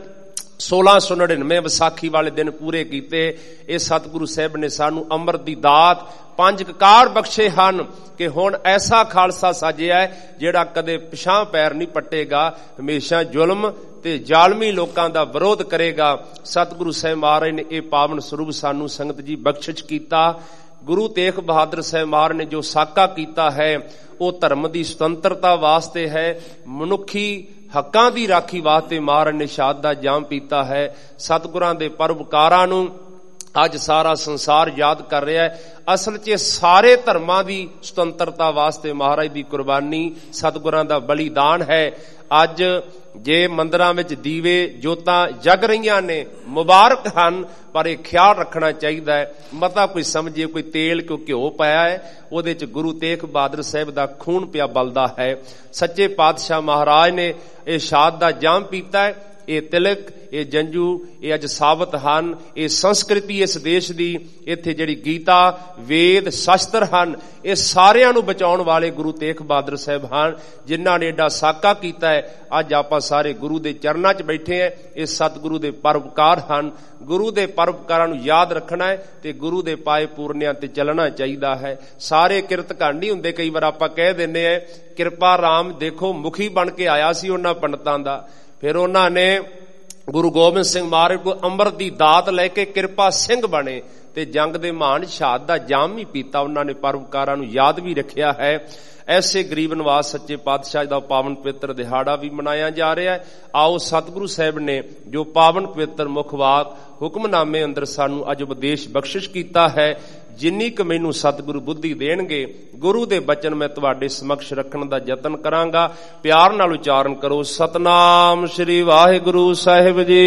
1699 विसाखी वाले दिन पूरे कीते। ਇਹ सतगुरु साहिब ने सानू अमृत दी दात 5 ककार बख्शे हन कि हुण ऐसा खालसा साजिया है ਜਿਹੜਾ कदे पिछां पैर नहीं पट्टेगा, हमेशा जुल्म ते जालमी लोकां दा विरोध करेगा। सतगुरु साहिब महाराज ने यह पावन स्वरूप सानू संगत जी बख्शिश कीता। गुरु तेग बहादुर साहिब महाराज ने जो साका कीता है वो धर्म की सुतंत्रता वास्ते है, मनुखी हक्कां दी राखी वास्ते महाराज ने शहादत दा जाम पीता है। सतगुरां दे परोपकारां नूं अज सारा संसार याद कर रहा है। असल च सारे धर्मां दी सुतंत्रता वास्ते महाराज दी कुर्बानी, सतगुरां दा बलिदान है। अज जे मंदिरां विच दीवे जोतां जग रहीआं ने, मुबारक हन, पर यह ख्याल रखना चाहिए है मता कोई समझे कोई तेल कोई घ्यो पाया है उहदे च गुरु तेग बहादुर साहिब दा खून पिया बलदा है। सच्चे पातशाह महाराज ने यह शहादत दा जाम पीता है। ये तिलक, ये जंजू, ये अज साबत हन, ये संस्कृति इस देश दी, इत्थे जिहड़ी गीता वेद शास्त्र हन, ये सारियां नूं बचाउण वाले गुरु तेग बहादुर साहिब हन, जिन्हां ने एडा साका कीता है। अज आपां सारे गुरु दे चरनां च बैठे हैं। ये सतगुरु दे परोपकार हन। गुरु दे परोपकारां नूं याद रखना है ते गुरु दे पाए पूरनियां ते चलना चाहिदा है। सारे किरत घट नहीं हुंदे। कई बार आपां कह दिंदे हैं किरपा राम देखो मुखी बन के आया सी उन्हां पंडितां दा, फिर उन्होंने गुरु गोबिंद सिंह महाराज को अमृत की दात लैके किरपा सिंह बने ते जंग दे महान शहादत दा जाम भी पीता। उन्होंने परोपकारां नूं याद भी रखिया है। ऐसे गरीब नवाज सच्चे पातशाह दा पावन पवित्र दिहाड़ा भी मनाया जा रहा है। आओ सतगुरु साहिब ने जो पावन पवित्र मुखवाक हुक्मनामे अंदर सानू अज उपदेश बख्शिश कीता है, जिन्नी क मैनू सतगुरु बुद्धि देणगे गुरु दे बचन मैं तुहाडे समक्ष रखण दा यतन करांगा। प्यार नाल उचारण करो सतनाम श्री वाहिगुरु साहिब जी।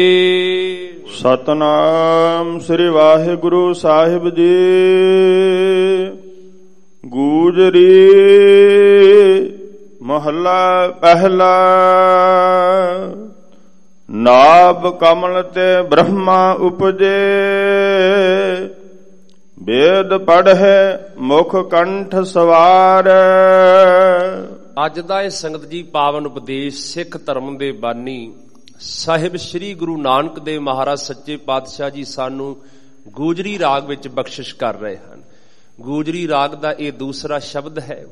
सतनाम श्री वाहिगुरु साहिब जी। गूजरी महला पहला। नाभ कमल ते ब्रह्मा उपजे, ਵੇਦ ਪੜ੍ਹੈ ਮੁਖ ਕੰਠ ਸਵਾਰ। ਅੱਜ ਦਾ ਇਹ ਸੰਗਤ ਜੀ ਪਾਵਨ ਉਪਦੇਸ਼ ਸਿੱਖ ਧਰਮ ਦੇ ਬਾਨੀ ਸਾਹਿਬ ਸ੍ਰੀ ਗੁਰੂ ਨਾਨਕ ਦੇਵ ਮਹਾਰਾਜ ਸੱਚੇ ਪਾਤਸ਼ਾਹ ਜੀ ਸਾਨੂੰ ਗੂਜਰੀ ਰਾਗ ਵਿੱਚ ਬਖਸ਼ਿਸ਼ ਕਰ ਰਹੇ ਹਨ। ਗੂਜਰੀ ਰਾਗ ਦਾ ਇਹ ਦੂਸਰਾ ਸ਼ਬਦ ਹੈ।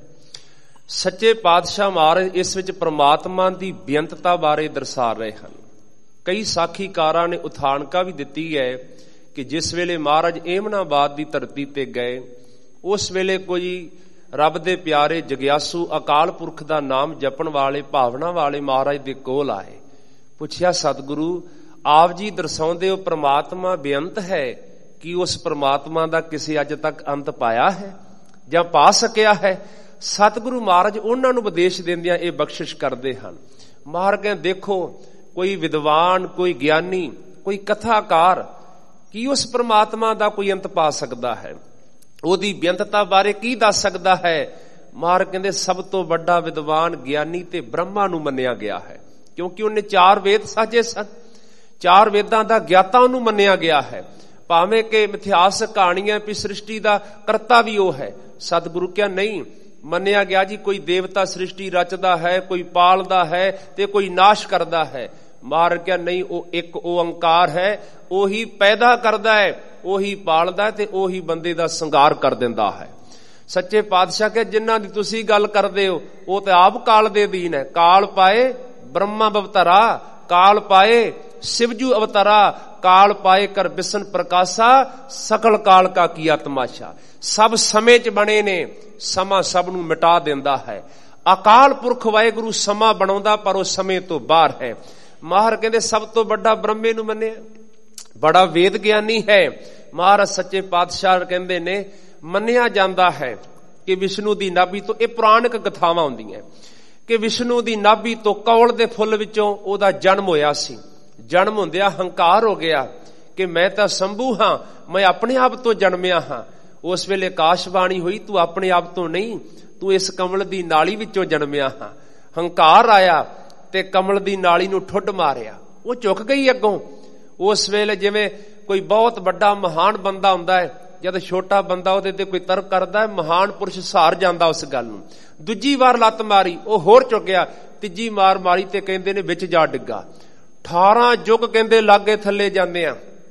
ਸੱਚੇ ਪਾਤਸ਼ਾਹ ਮਹਾਰਾਜ ਇਸ ਵਿੱਚ ਪ੍ਰਮਾਤਮਾ ਦੀ ਬੇਅੰਤਤਾ ਬਾਰੇ ਦਰਸਾ ਰਹੇ ਹਨ। ਕਈ ਸਾਖੀਕਾਰਾਂ ਨੇ ਉਥਾਨਕਾ ਵੀ ਦਿੱਤੀ ਹੈ ਕਿ ਜਿਸ ਵੇਲੇ ਮਹਾਰਾਜ ਏਮਨਾਬਾਦ ਦੀ ਧਰਤੀ ਤੇ ਗਏ, ਉਸ ਵੇਲੇ ਕੋਈ ਰੱਬ ਦੇ ਪਿਆਰੇ ਜਗਿਆਸੂ ਅਕਾਲ ਪੁਰਖ ਦਾ ਨਾਮ ਜਪਣ ਵਾਲੇ ਭਾਵਨਾ ਵਾਲੇ ਮਹਾਰਾਜ ਦੇ ਕੋਲ ਆਏ। ਪੁੱਛਿਆ, ਸਤਿਗੁਰੂ ਆਪ ਜੀ ਦਰਸਾਉਂਦੇ ਹੋ ਪ੍ਰਮਾਤਮਾ ਬੇਅੰਤ ਹੈ, ਕਿ ਉਸ ਪ੍ਰਮਾਤਮਾ ਦਾ ਕਿਸੇ ਅੱਜ ਤੱਕ ਅੰਤ ਪਾਇਆ ਹੈ ਜਾਂ ਪਾ ਸਕਿਆ ਹੈ? ਸਤਿਗੁਰੂ ਮਹਾਰਾਜ ਉਹਨਾਂ ਨੂੰ ਉਪਦੇਸ਼ ਦਿੰਦਿਆਂ ਇਹ ਬਖਸ਼ਿਸ਼ ਕਰਦੇ ਹਨ। ਮਹਾਰਾਜ ਕਹਿੰਦੇ, ਦੇਖੋ ਕੋਈ ਵਿਦਵਾਨ, ਕੋਈ ਗਿਆਨੀ, ਕੋਈ ਕਥਾਕਾਰ ਕੀ ਉਸ ਪ੍ਰਮਾਤਮਾ ਦਾ ਕੋਈ ਅੰਤ ਪਾ ਸਕਦਾ ਹੈ? ਉਹਦੀ ਬੇਅੰਤਤਾ ਬਾਰੇ ਕੀ ਦੱਸ ਸਕਦਾ ਹੈ? ਮਹਾਰਾਜ ਕਹਿੰਦੇ, ਸਭ ਤੋਂ ਵੱਡਾ ਵਿਦਵਾਨ, ਗਿਆਨੀ ਤੇ ਬ੍ਰਹਮਾ ਨੂੰ ਮੰਨਿਆ ਗਿਆ ਹੈ, ਕਿਉਂਕਿ ਉਹਨੇ 4 ਵੇਦ ਸਾਜੇ ਸਨ। 4 ਵੇਦਾਂ ਦਾ ਗਿਆਤਾ ਉਹਨੂੰ ਮੰਨਿਆ ਗਿਆ ਹੈ। ਭਾਵੇਂ ਕਿ ਮਿਥਿਹਾਸਕ ਕਹਾਣੀਆਂ ਵੀ ਸ੍ਰਿਸ਼ਟੀ ਦਾ ਕਰਤਾ ਵੀ ਉਹ ਹੈ। ਸਤਿਗੁਰੂ ਕਿਹਾ ਨਹੀਂ, ਮੰਨਿਆ ਗਿਆ ਜੀ ਕੋਈ ਦੇਵਤਾ ਸ੍ਰਿਸ਼ਟੀ ਰਚਦਾ ਹੈ, ਕੋਈ ਪਾਲਦਾ ਹੈ ਤੇ ਕੋਈ ਨਾਸ਼ ਕਰਦਾ ਹੈ। ਮਹਾਰਾਜ ਕਿਹਾ ਨਹੀਂ, ਉਹ ਇੱਕ ਓੰਕਾਰ ਹੈ, ਉਹੀ ਪੈਦਾ ਕਰਦਾ ਹੈ, ਉਹੀ ਪਾਲਦਾ ਤੇ ਉਹੀ ਬੰਦੇ ਦਾ ਸੰਘਾਰ ਕਰ ਦਿੰਦਾ ਹੈ। ਸੱਚੇ ਪਾਤਸ਼ਾਹ ਕਹੇ, ਜਿਨ੍ਹਾਂ ਦੀ ਤੁਸੀਂ ਗੱਲ ਕਰਦੇ ਹੋ ਉਹ ਤੇ ਆਪ ਕਾਲ ਦੇ ਅਧੀਨ ਹੈ। ਕਾਲ ਪਾਏ ਬ੍ਰਹਮਾ ਅਵਤਾਰਾ, ਕਾਲ ਪਾਏ शिवजू अवतारा, काल पाए कर बिसन प्रकाशा, सकल काल का किया तमाशा। सब समय च बने ने, समा सब नू मिटा देंदा है। अकाल पुरख वाहेगुरु समा बनाउंदा पर वो समय तो बाहर है। महाराज कहंदे सब तो बड़ा ब्रह्मे नू मन्निया, बड़ा वेद ज्ञानी है। महाराज सच्चे पातशाह कहंदे ने मन्निया जांदा है कि विष्णु दी नाभि तो, ये पुराणिक कथावां हुंदियां कि विष्णु दी नाभि तो कौल दे फुੱਲ विचों ओदा जन्म होया सी। जन्म ਹੁੰਦਿਆਂ हंकार हो गया कि मैं तां शंभू हां, मैं अपने आप तो जन्मिया हां। उस वेले आकाशबाणी हुई, तू अपने आप तो नहीं, तू इस कमल दी नाली विचों जन्मिया हां। हंकार आया ते कमल दी नाली नूं ठुੱਡ मारिया, वो झुक गई अगों। उस वेले जिवें कोई बहुत बड़ा महान बंदा हुंदा है, जद छोटा बंदा ਉਹਦੇ ਤੇ ਕੋਈ ਤਰਕ ਕਰਦਾ ਹੈ, महान पुरुष सहार ਜਾਂਦਾ उस गल ਨੂੰ। दूजी वार लत मारी, ਉਹ ਹੋਰ ਚੁੱਕਿਆ, ਤੀਜੀ मार मारी ਤੇ ਕਹਿੰਦੇ ਨੇ ਵਿੱਚ ਜਾ ਡਿੱਗਾ। 18 युग कहते लागे थले जाने,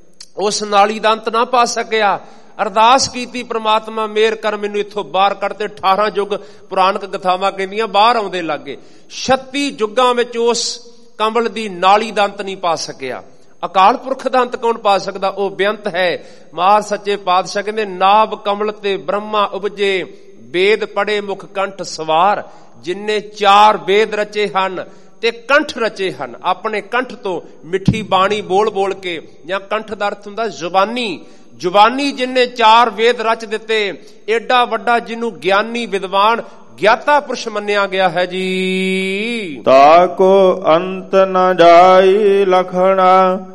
उस नाली दा अंत ना पा सकिया। अरदास कीती, परमात्मा मेहर कर मैनू इत्थों बाहर करते। 18 युग पुराणिक कथावां कहंदियां बाहर आउंदे लागे। 36 युगां विच उस कमल दी नाली दा अंत नहीं पा सकिया। अकाल पुरख दा अंत कौन पा सकदा? वो बेअंत है। महाराज सच्चे पातशाह कहंदे नाभ कमल ते ब्रह्मा उपजे, वेद पढ़े मुख कंठ सवार। जिन्ने 4 वेद रचे हन ते कंठ रचे हन, अपने कंठ तो मिठी बाणी बोल बोल के, या कंठ दा अर्थ हुंदा जुबानी। जुबानी जिन्ने 4 वेद रच दिते, एडा वड्डा जिन्नू ज्ञानी विद्वान ज्ञाता पुरुष मन्निया गया है जी। ताको अंत न जाई लखना,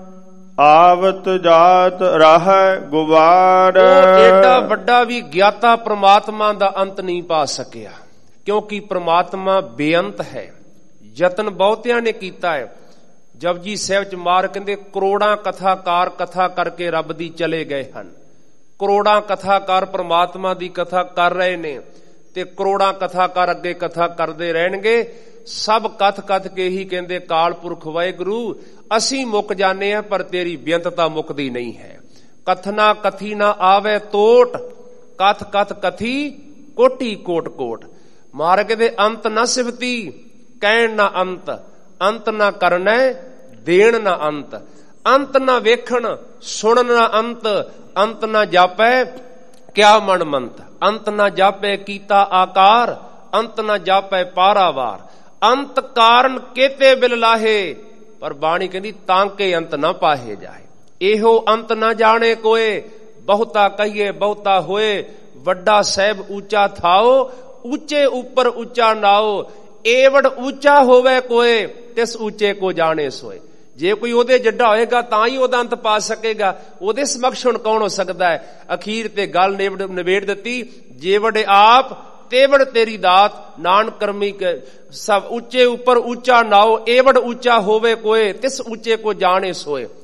आवत जात राह गुबार। एडा वड्डा भी ज्ञाता परमात्मा दा अंत नहीं पा सकिया, क्योंकि परमात्मा बेअंत है। यतन बहुतियां ने कीता है। जपजी साहिब च मार कहंदे करोड़ां कथाकार कथा करके रब दी चले गए हन। करोड़ां कथाकार परमात्मा दी कथा कर रहे ने ते करोड़ां कथाकार अगे कथा करदे रहणगे। सब कथ कथ के ही कहंदे काल पुरख वाहेगुरु असीं मुक जाने हैं, पर तेरी बेअंतता मुकदी नहीं है। कथना कथी ना आवे तोट, कथ कथ कथी कोटि कोट कोट। मार कहंदे अंत ना सिफती, कहण ना अंत, अंत ना करना, देण ना अंत। अंत ना वेखण, सुनन ना अंत, अंत ना जापै क्या मन मंत। अंत ना जापै कीता आकार, अंत ना जापै पारावार। अंत कारण केते बिल लाहे, पर बाणी कहंदी तांके अंत ना पाहे जाए। एहो अंत ना जाने कोए, बहुता कहिए बहुता होए। वड्डा साहिब ऊंचा थाओ, ऊंचे ऊपर ऊंचा नाओ। एवड़ ऊंचा होवे कोए, तिस ऊंचे को जाने सोए। जे कोई ओदे जड्डा होएगा तां ही ओदा अंत पा सकेगा। ओदे समक्ष हुण कौन हो सकदा है? अखीर ते गल निबेड़ दित्ती, जेवड़ आप तेवड़ तेरी दात, नानक करमी के सब ऊंचे ऊपर ऊंचा नाओ। एवड़ ऊंचा होवे कोए, तिस ऊंचे को जाने सोए।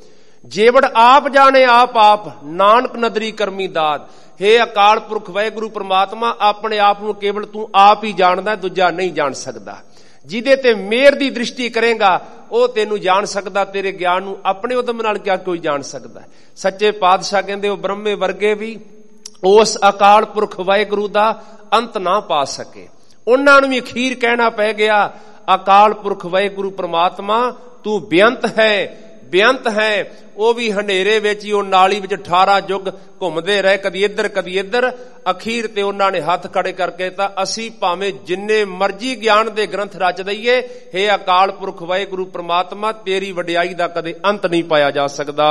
ਜੇਵੜ ਆਪ ਜਾਣੇ ਆਪ ਆਪ, ਨਾਨਕ ਨਦਰੀ ਕਰਮੀ ਦਾਤ। ਹੇ ਅਕਾਲ ਪੁਰਖ ਵਾਹਿਗੁਰੂ ਪ੍ਰਮਾਤਮਾ, ਆਪਣੇ ਆਪ ਨੂੰ ਕੇਵਲ ਤੂੰ ਆਪ ਹੀ ਜਾਣਦਾ, ਦੂਜਾ ਨਹੀਂ ਜਾਣ ਸਕਦਾ। ਜਿਹਦੇ ਤੇ ਮਿਹਰ ਦੀ ਦ੍ਰਿਸ਼ਟੀ ਕਰੇਗਾ ਉਹ ਤੈਨੂੰ ਜਾਣ ਸਕਦਾ, ਤੇਰੇ ਗਿਆਨ ਨੂੰ ਆਪਣੇ ਉਦਮ ਨਾਲ ਕਿਆ ਕੋਈ ਜਾਣ ਸਕਦਾ। ਸੱਚੇ ਪਾਤਸ਼ਾਹ ਕਹਿੰਦੇ ਉਹ ਬ੍ਰਹਮੇ ਵਰਗੇ ਵੀ ਉਸ ਅਕਾਲ ਪੁਰਖ ਵਾਹਿਗੁਰੂ ਦਾ ਅੰਤ ਨਾ ਪਾ ਸਕੇ। ਉਹਨਾਂ ਨੂੰ ਵੀ ਅਖੀਰ ਕਹਿਣਾ ਪੈ ਗਿਆ, ਅਕਾਲ ਪੁਰਖ ਵਾਹਿਗੁਰੂ ਪ੍ਰਮਾਤਮਾ ਤੂੰ ਬੇਅੰਤ ਹੈ, ਬੇਅੰਤ ਹੈ। ਉਹ ਵੀ ਹਨੇਰੇ ਵਿੱਚ ਹੀ ਉਹ ਨਾਲੀ ਵਿੱਚ 18 ਯੁੱਗ ਘੁੰਮਦੇ ਰਹੇ, ਕਦੀ ਇੱਧਰ ਕਦੀ ਇੱਧਰ। ਅਖੀਰ ਤੇ ਉਹਨਾਂ ਨੇ ਹੱਥ ਖੜੇ ਕਰਕੇ ਤਾਂ ਅਸੀਂ ਭਾਵੇਂ ਜਿੰਨੇ ਮਰਜ਼ੀ ਗਿਆਨ ਦੇ ਗ੍ਰੰਥ ਰਚ ਦਈਏ, ਹੇ ਅਕਾਲ ਪੁਰਖ ਵਾਹਿਗੁਰੂ ਪ੍ਰਮਾਤਮਾ ਤੇਰੀ ਵਡਿਆਈ ਦਾ ਕਦੇ ਅੰਤ ਨਹੀਂ ਪਾਇਆ ਜਾ ਸਕਦਾ।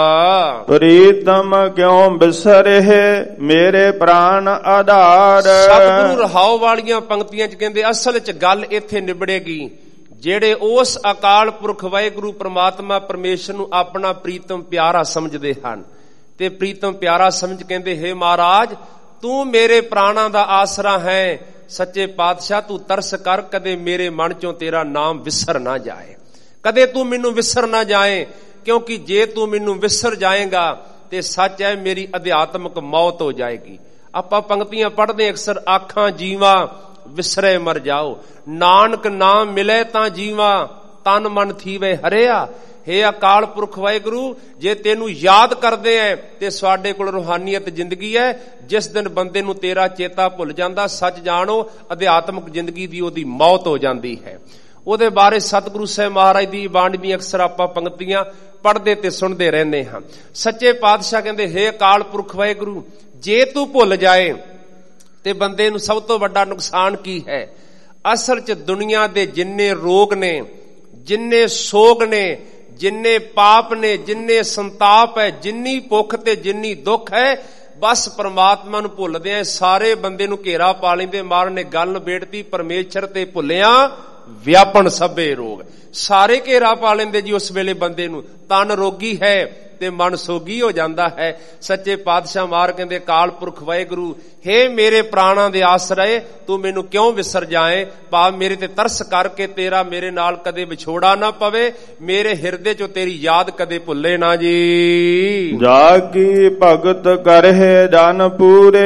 ਪ੍ਰੀਤਮ ਕਿਉਂ ਬਿਸਰੇ ਮੇਰੇ ਪ੍ਰਾਨ ਆਧਾਰ। ਸਤਿਗੁਰੂ ਰਹਾਉ ਵਾਲੀਆਂ ਪੰਕਤੀਆਂ ਚ ਕਹਿੰਦੇ ਅਸਲ ਚ ਗੱਲ ਇੱਥੇ ਨਿਬੜੇਗੀ। ਜਿਹੜੇ ਉਸ ਅਕਾਲ ਪੁਰਖ ਵਾਹਿਗੁਰੂ ਪ੍ਰਮਾਤਮਾ ਪਰਮੇਸ਼ਰ ਨੂੰ ਆਪਣਾ ਪ੍ਰੀਤਮ ਪਿਆਰਾ ਸਮਝਦੇ ਹਨ ਤੇ ਪ੍ਰੀਤਮ ਪਿਆਰਾ ਸਮਝ ਕਹਿੰਦੇ, ਹੇ ਮਹਾਰਾਜ ਤੂੰ ਮੇਰੇ ਪ੍ਰਾਣਾਂ ਦਾ ਆਸਰਾ ਹੈ। ਸੱਚੇ ਪਾਤਸ਼ਾਹ ਤੂੰ ਤਰਸ ਕਰ, ਕਦੇ ਮੇਰੇ ਮਨ ਚੋਂ ਤੇਰਾ ਨਾਮ ਵਿਸਰ ਨਾ ਜਾਏ, ਕਦੇ ਤੂੰ ਮੈਨੂੰ ਵਿਸਰ ਨਾ ਜਾਏ। ਕਿਉਂਕਿ ਜੇ ਤੂੰ ਮੈਨੂੰ ਵਿਸਰ ਜਾਏਗਾ ਤੇ ਸੱਚ ਹੈ ਮੇਰੀ ਅਧਿਆਤਮਕ ਮੌਤ ਹੋ ਜਾਏਗੀ। ਆਪਾਂ ਪੰਕਤੀਆਂ ਪੜ੍ਹਦੇ ਅਕਸਰ, ਆਖਾਂ ਜੀਵਾ ਵਿਸਰੇ ਮਰ ਜਾਓ, ਨਾਨਕ ਨਾਮ ਮਿਲੇ ਤਾਂ ਜੀਵਾ, ਤਨ ਮਨ ਥੀਵੇ ਹਰਿਆ। ਹੇ ਅਕਾਲ ਪੁਰਖ ਵਾਹਿਗੁਰੂ, ਜੇ ਤੈਨੂੰ ਯਾਦ ਕਰਦੇ ਐ ਤੇ ਸਾਡੇ ਕੋਲ ਰੂਹਾਨੀਅਤ ਜ਼ਿੰਦਗੀ ਹੈ। ਜਿਸ ਦਿਨ ਬੰਦੇ ਨੂੰ ਤੇਰਾ ਚੇਤਾ ਭੁੱਲ ਜਾਂਦਾ, ਸੱਚ ਜਾਣੋ ਅਧਿਆਤਮਕ ਜ਼ਿੰਦਗੀ ਦੀ ਉਹਦੀ ਮੌਤ ਹੋ ਜਾਂਦੀ ਹੈ। ਉਹਦੇ ਬਾਰੇ ਸਤਿਗੁਰੂ ਸਾਹਿਬ ਮਹਾਰਾਜ ਦੀ ਬਾਣੀ ਦੀਆਂ ਅਕਸਰ ਆਪਾਂ ਪੰਕਤੀਆਂ ਪੜ੍ਹਦੇ ਤੇ ਸੁਣਦੇ ਰਹਿੰਦੇ ਹਾਂ। ਸੱਚੇ ਪਾਤਸ਼ਾਹ ਕਹਿੰਦੇ, ਹੇ ਅਕਾਲ ਪੁਰਖ ਵਾਹਿਗੁਰੂ, ਜੇ ਤੂੰ ਭੁੱਲ ਜਾਏ ਤੇ ਬੰਦੇ ਨੂੰ ਸਭ ਤੋਂ ਵੱਡਾ ਨੁਕਸਾਨ ਕੀ ਹੈ? ਅਸਲ 'ਚ ਦੁਨੀਆ ਦੇ ਜਿੰਨੇ ਰੋਗ ਨੇ, ਜਿੰਨੇ ਸੋਗ ਨੇ, ਜਿੰਨੇ ਪਾਪ ਨੇ, ਜਿੰਨੇ ਸੰਤਾਪ ਹੈ, ਜਿੰਨੀ ਭੁੱਖ ਤੇ ਜਿੰਨੀ ਦੁੱਖ ਹੈ, ਬਸ ਪਰਮਾਤਮਾ ਨੂੰ ਭੁੱਲਦੇ ਆ ਸਾਰੇ ਬੰਦੇ ਨੂੰ ਘੇਰਾ ਪਾ ਲੈਂਦੇ। ਮਾਰਨ ਨੇ ਗੱਲ ਨਿਬੇੜਤੀ, ਪਰਮੇਸ਼ਰ ਤੇ ਭੁੱਲਿਆ ਵਿਆਪਨ ਸਭੇ ਰੋਗ। ਸਾਰੇ ਘੇਰਾ ਪਾ ਲੈਂਦੇ ਜੀ ਉਸ ਵੇਲੇ ਬੰਦੇ ਨੂੰ। ਤਨ ਰੋਗੀ ਹੈ ਤੇ ਮਨ ਸੋਗੀ ਹੋ ਜਾਂਦਾ ਹੈ। ਸੱਚੇ ਪਾਤਸ਼ਾਹ ਮਾਰ ਕਹਿੰਦੇ, ਅਕਾਲ ਪੁਰਖ ਵਾਹਿਗੁਰੂ, ਹੇ ਮੇਰੇ ਪ੍ਰਾਣਾਂ ਦੇ ਆਸਰੇ, ਤੂੰ ਮੈਨੂੰ ਕਿਉਂ ਵਿਸਰ ਜਾਏ? ਭਾਵ ਮੇਰੇ ਤੇ ਤਰਸ ਕਰਕੇ ਤੇਰਾ ਮੇਰੇ ਨਾਲ ਕਦੇ ਵਿਛੋੜਾ ਨਾ ਪਵੇ, ਮੇਰੇ ਹਿਰਦੇ ਚੋਂ ਤੇਰੀ ਯਾਦ ਕਦੇ ਭੁੱਲੇ ਨਾ ਜੀ। ਜਾ ਕੀ ਭਗਤ ਕਰਹਿ ਜਨ ਪੂਰੇ,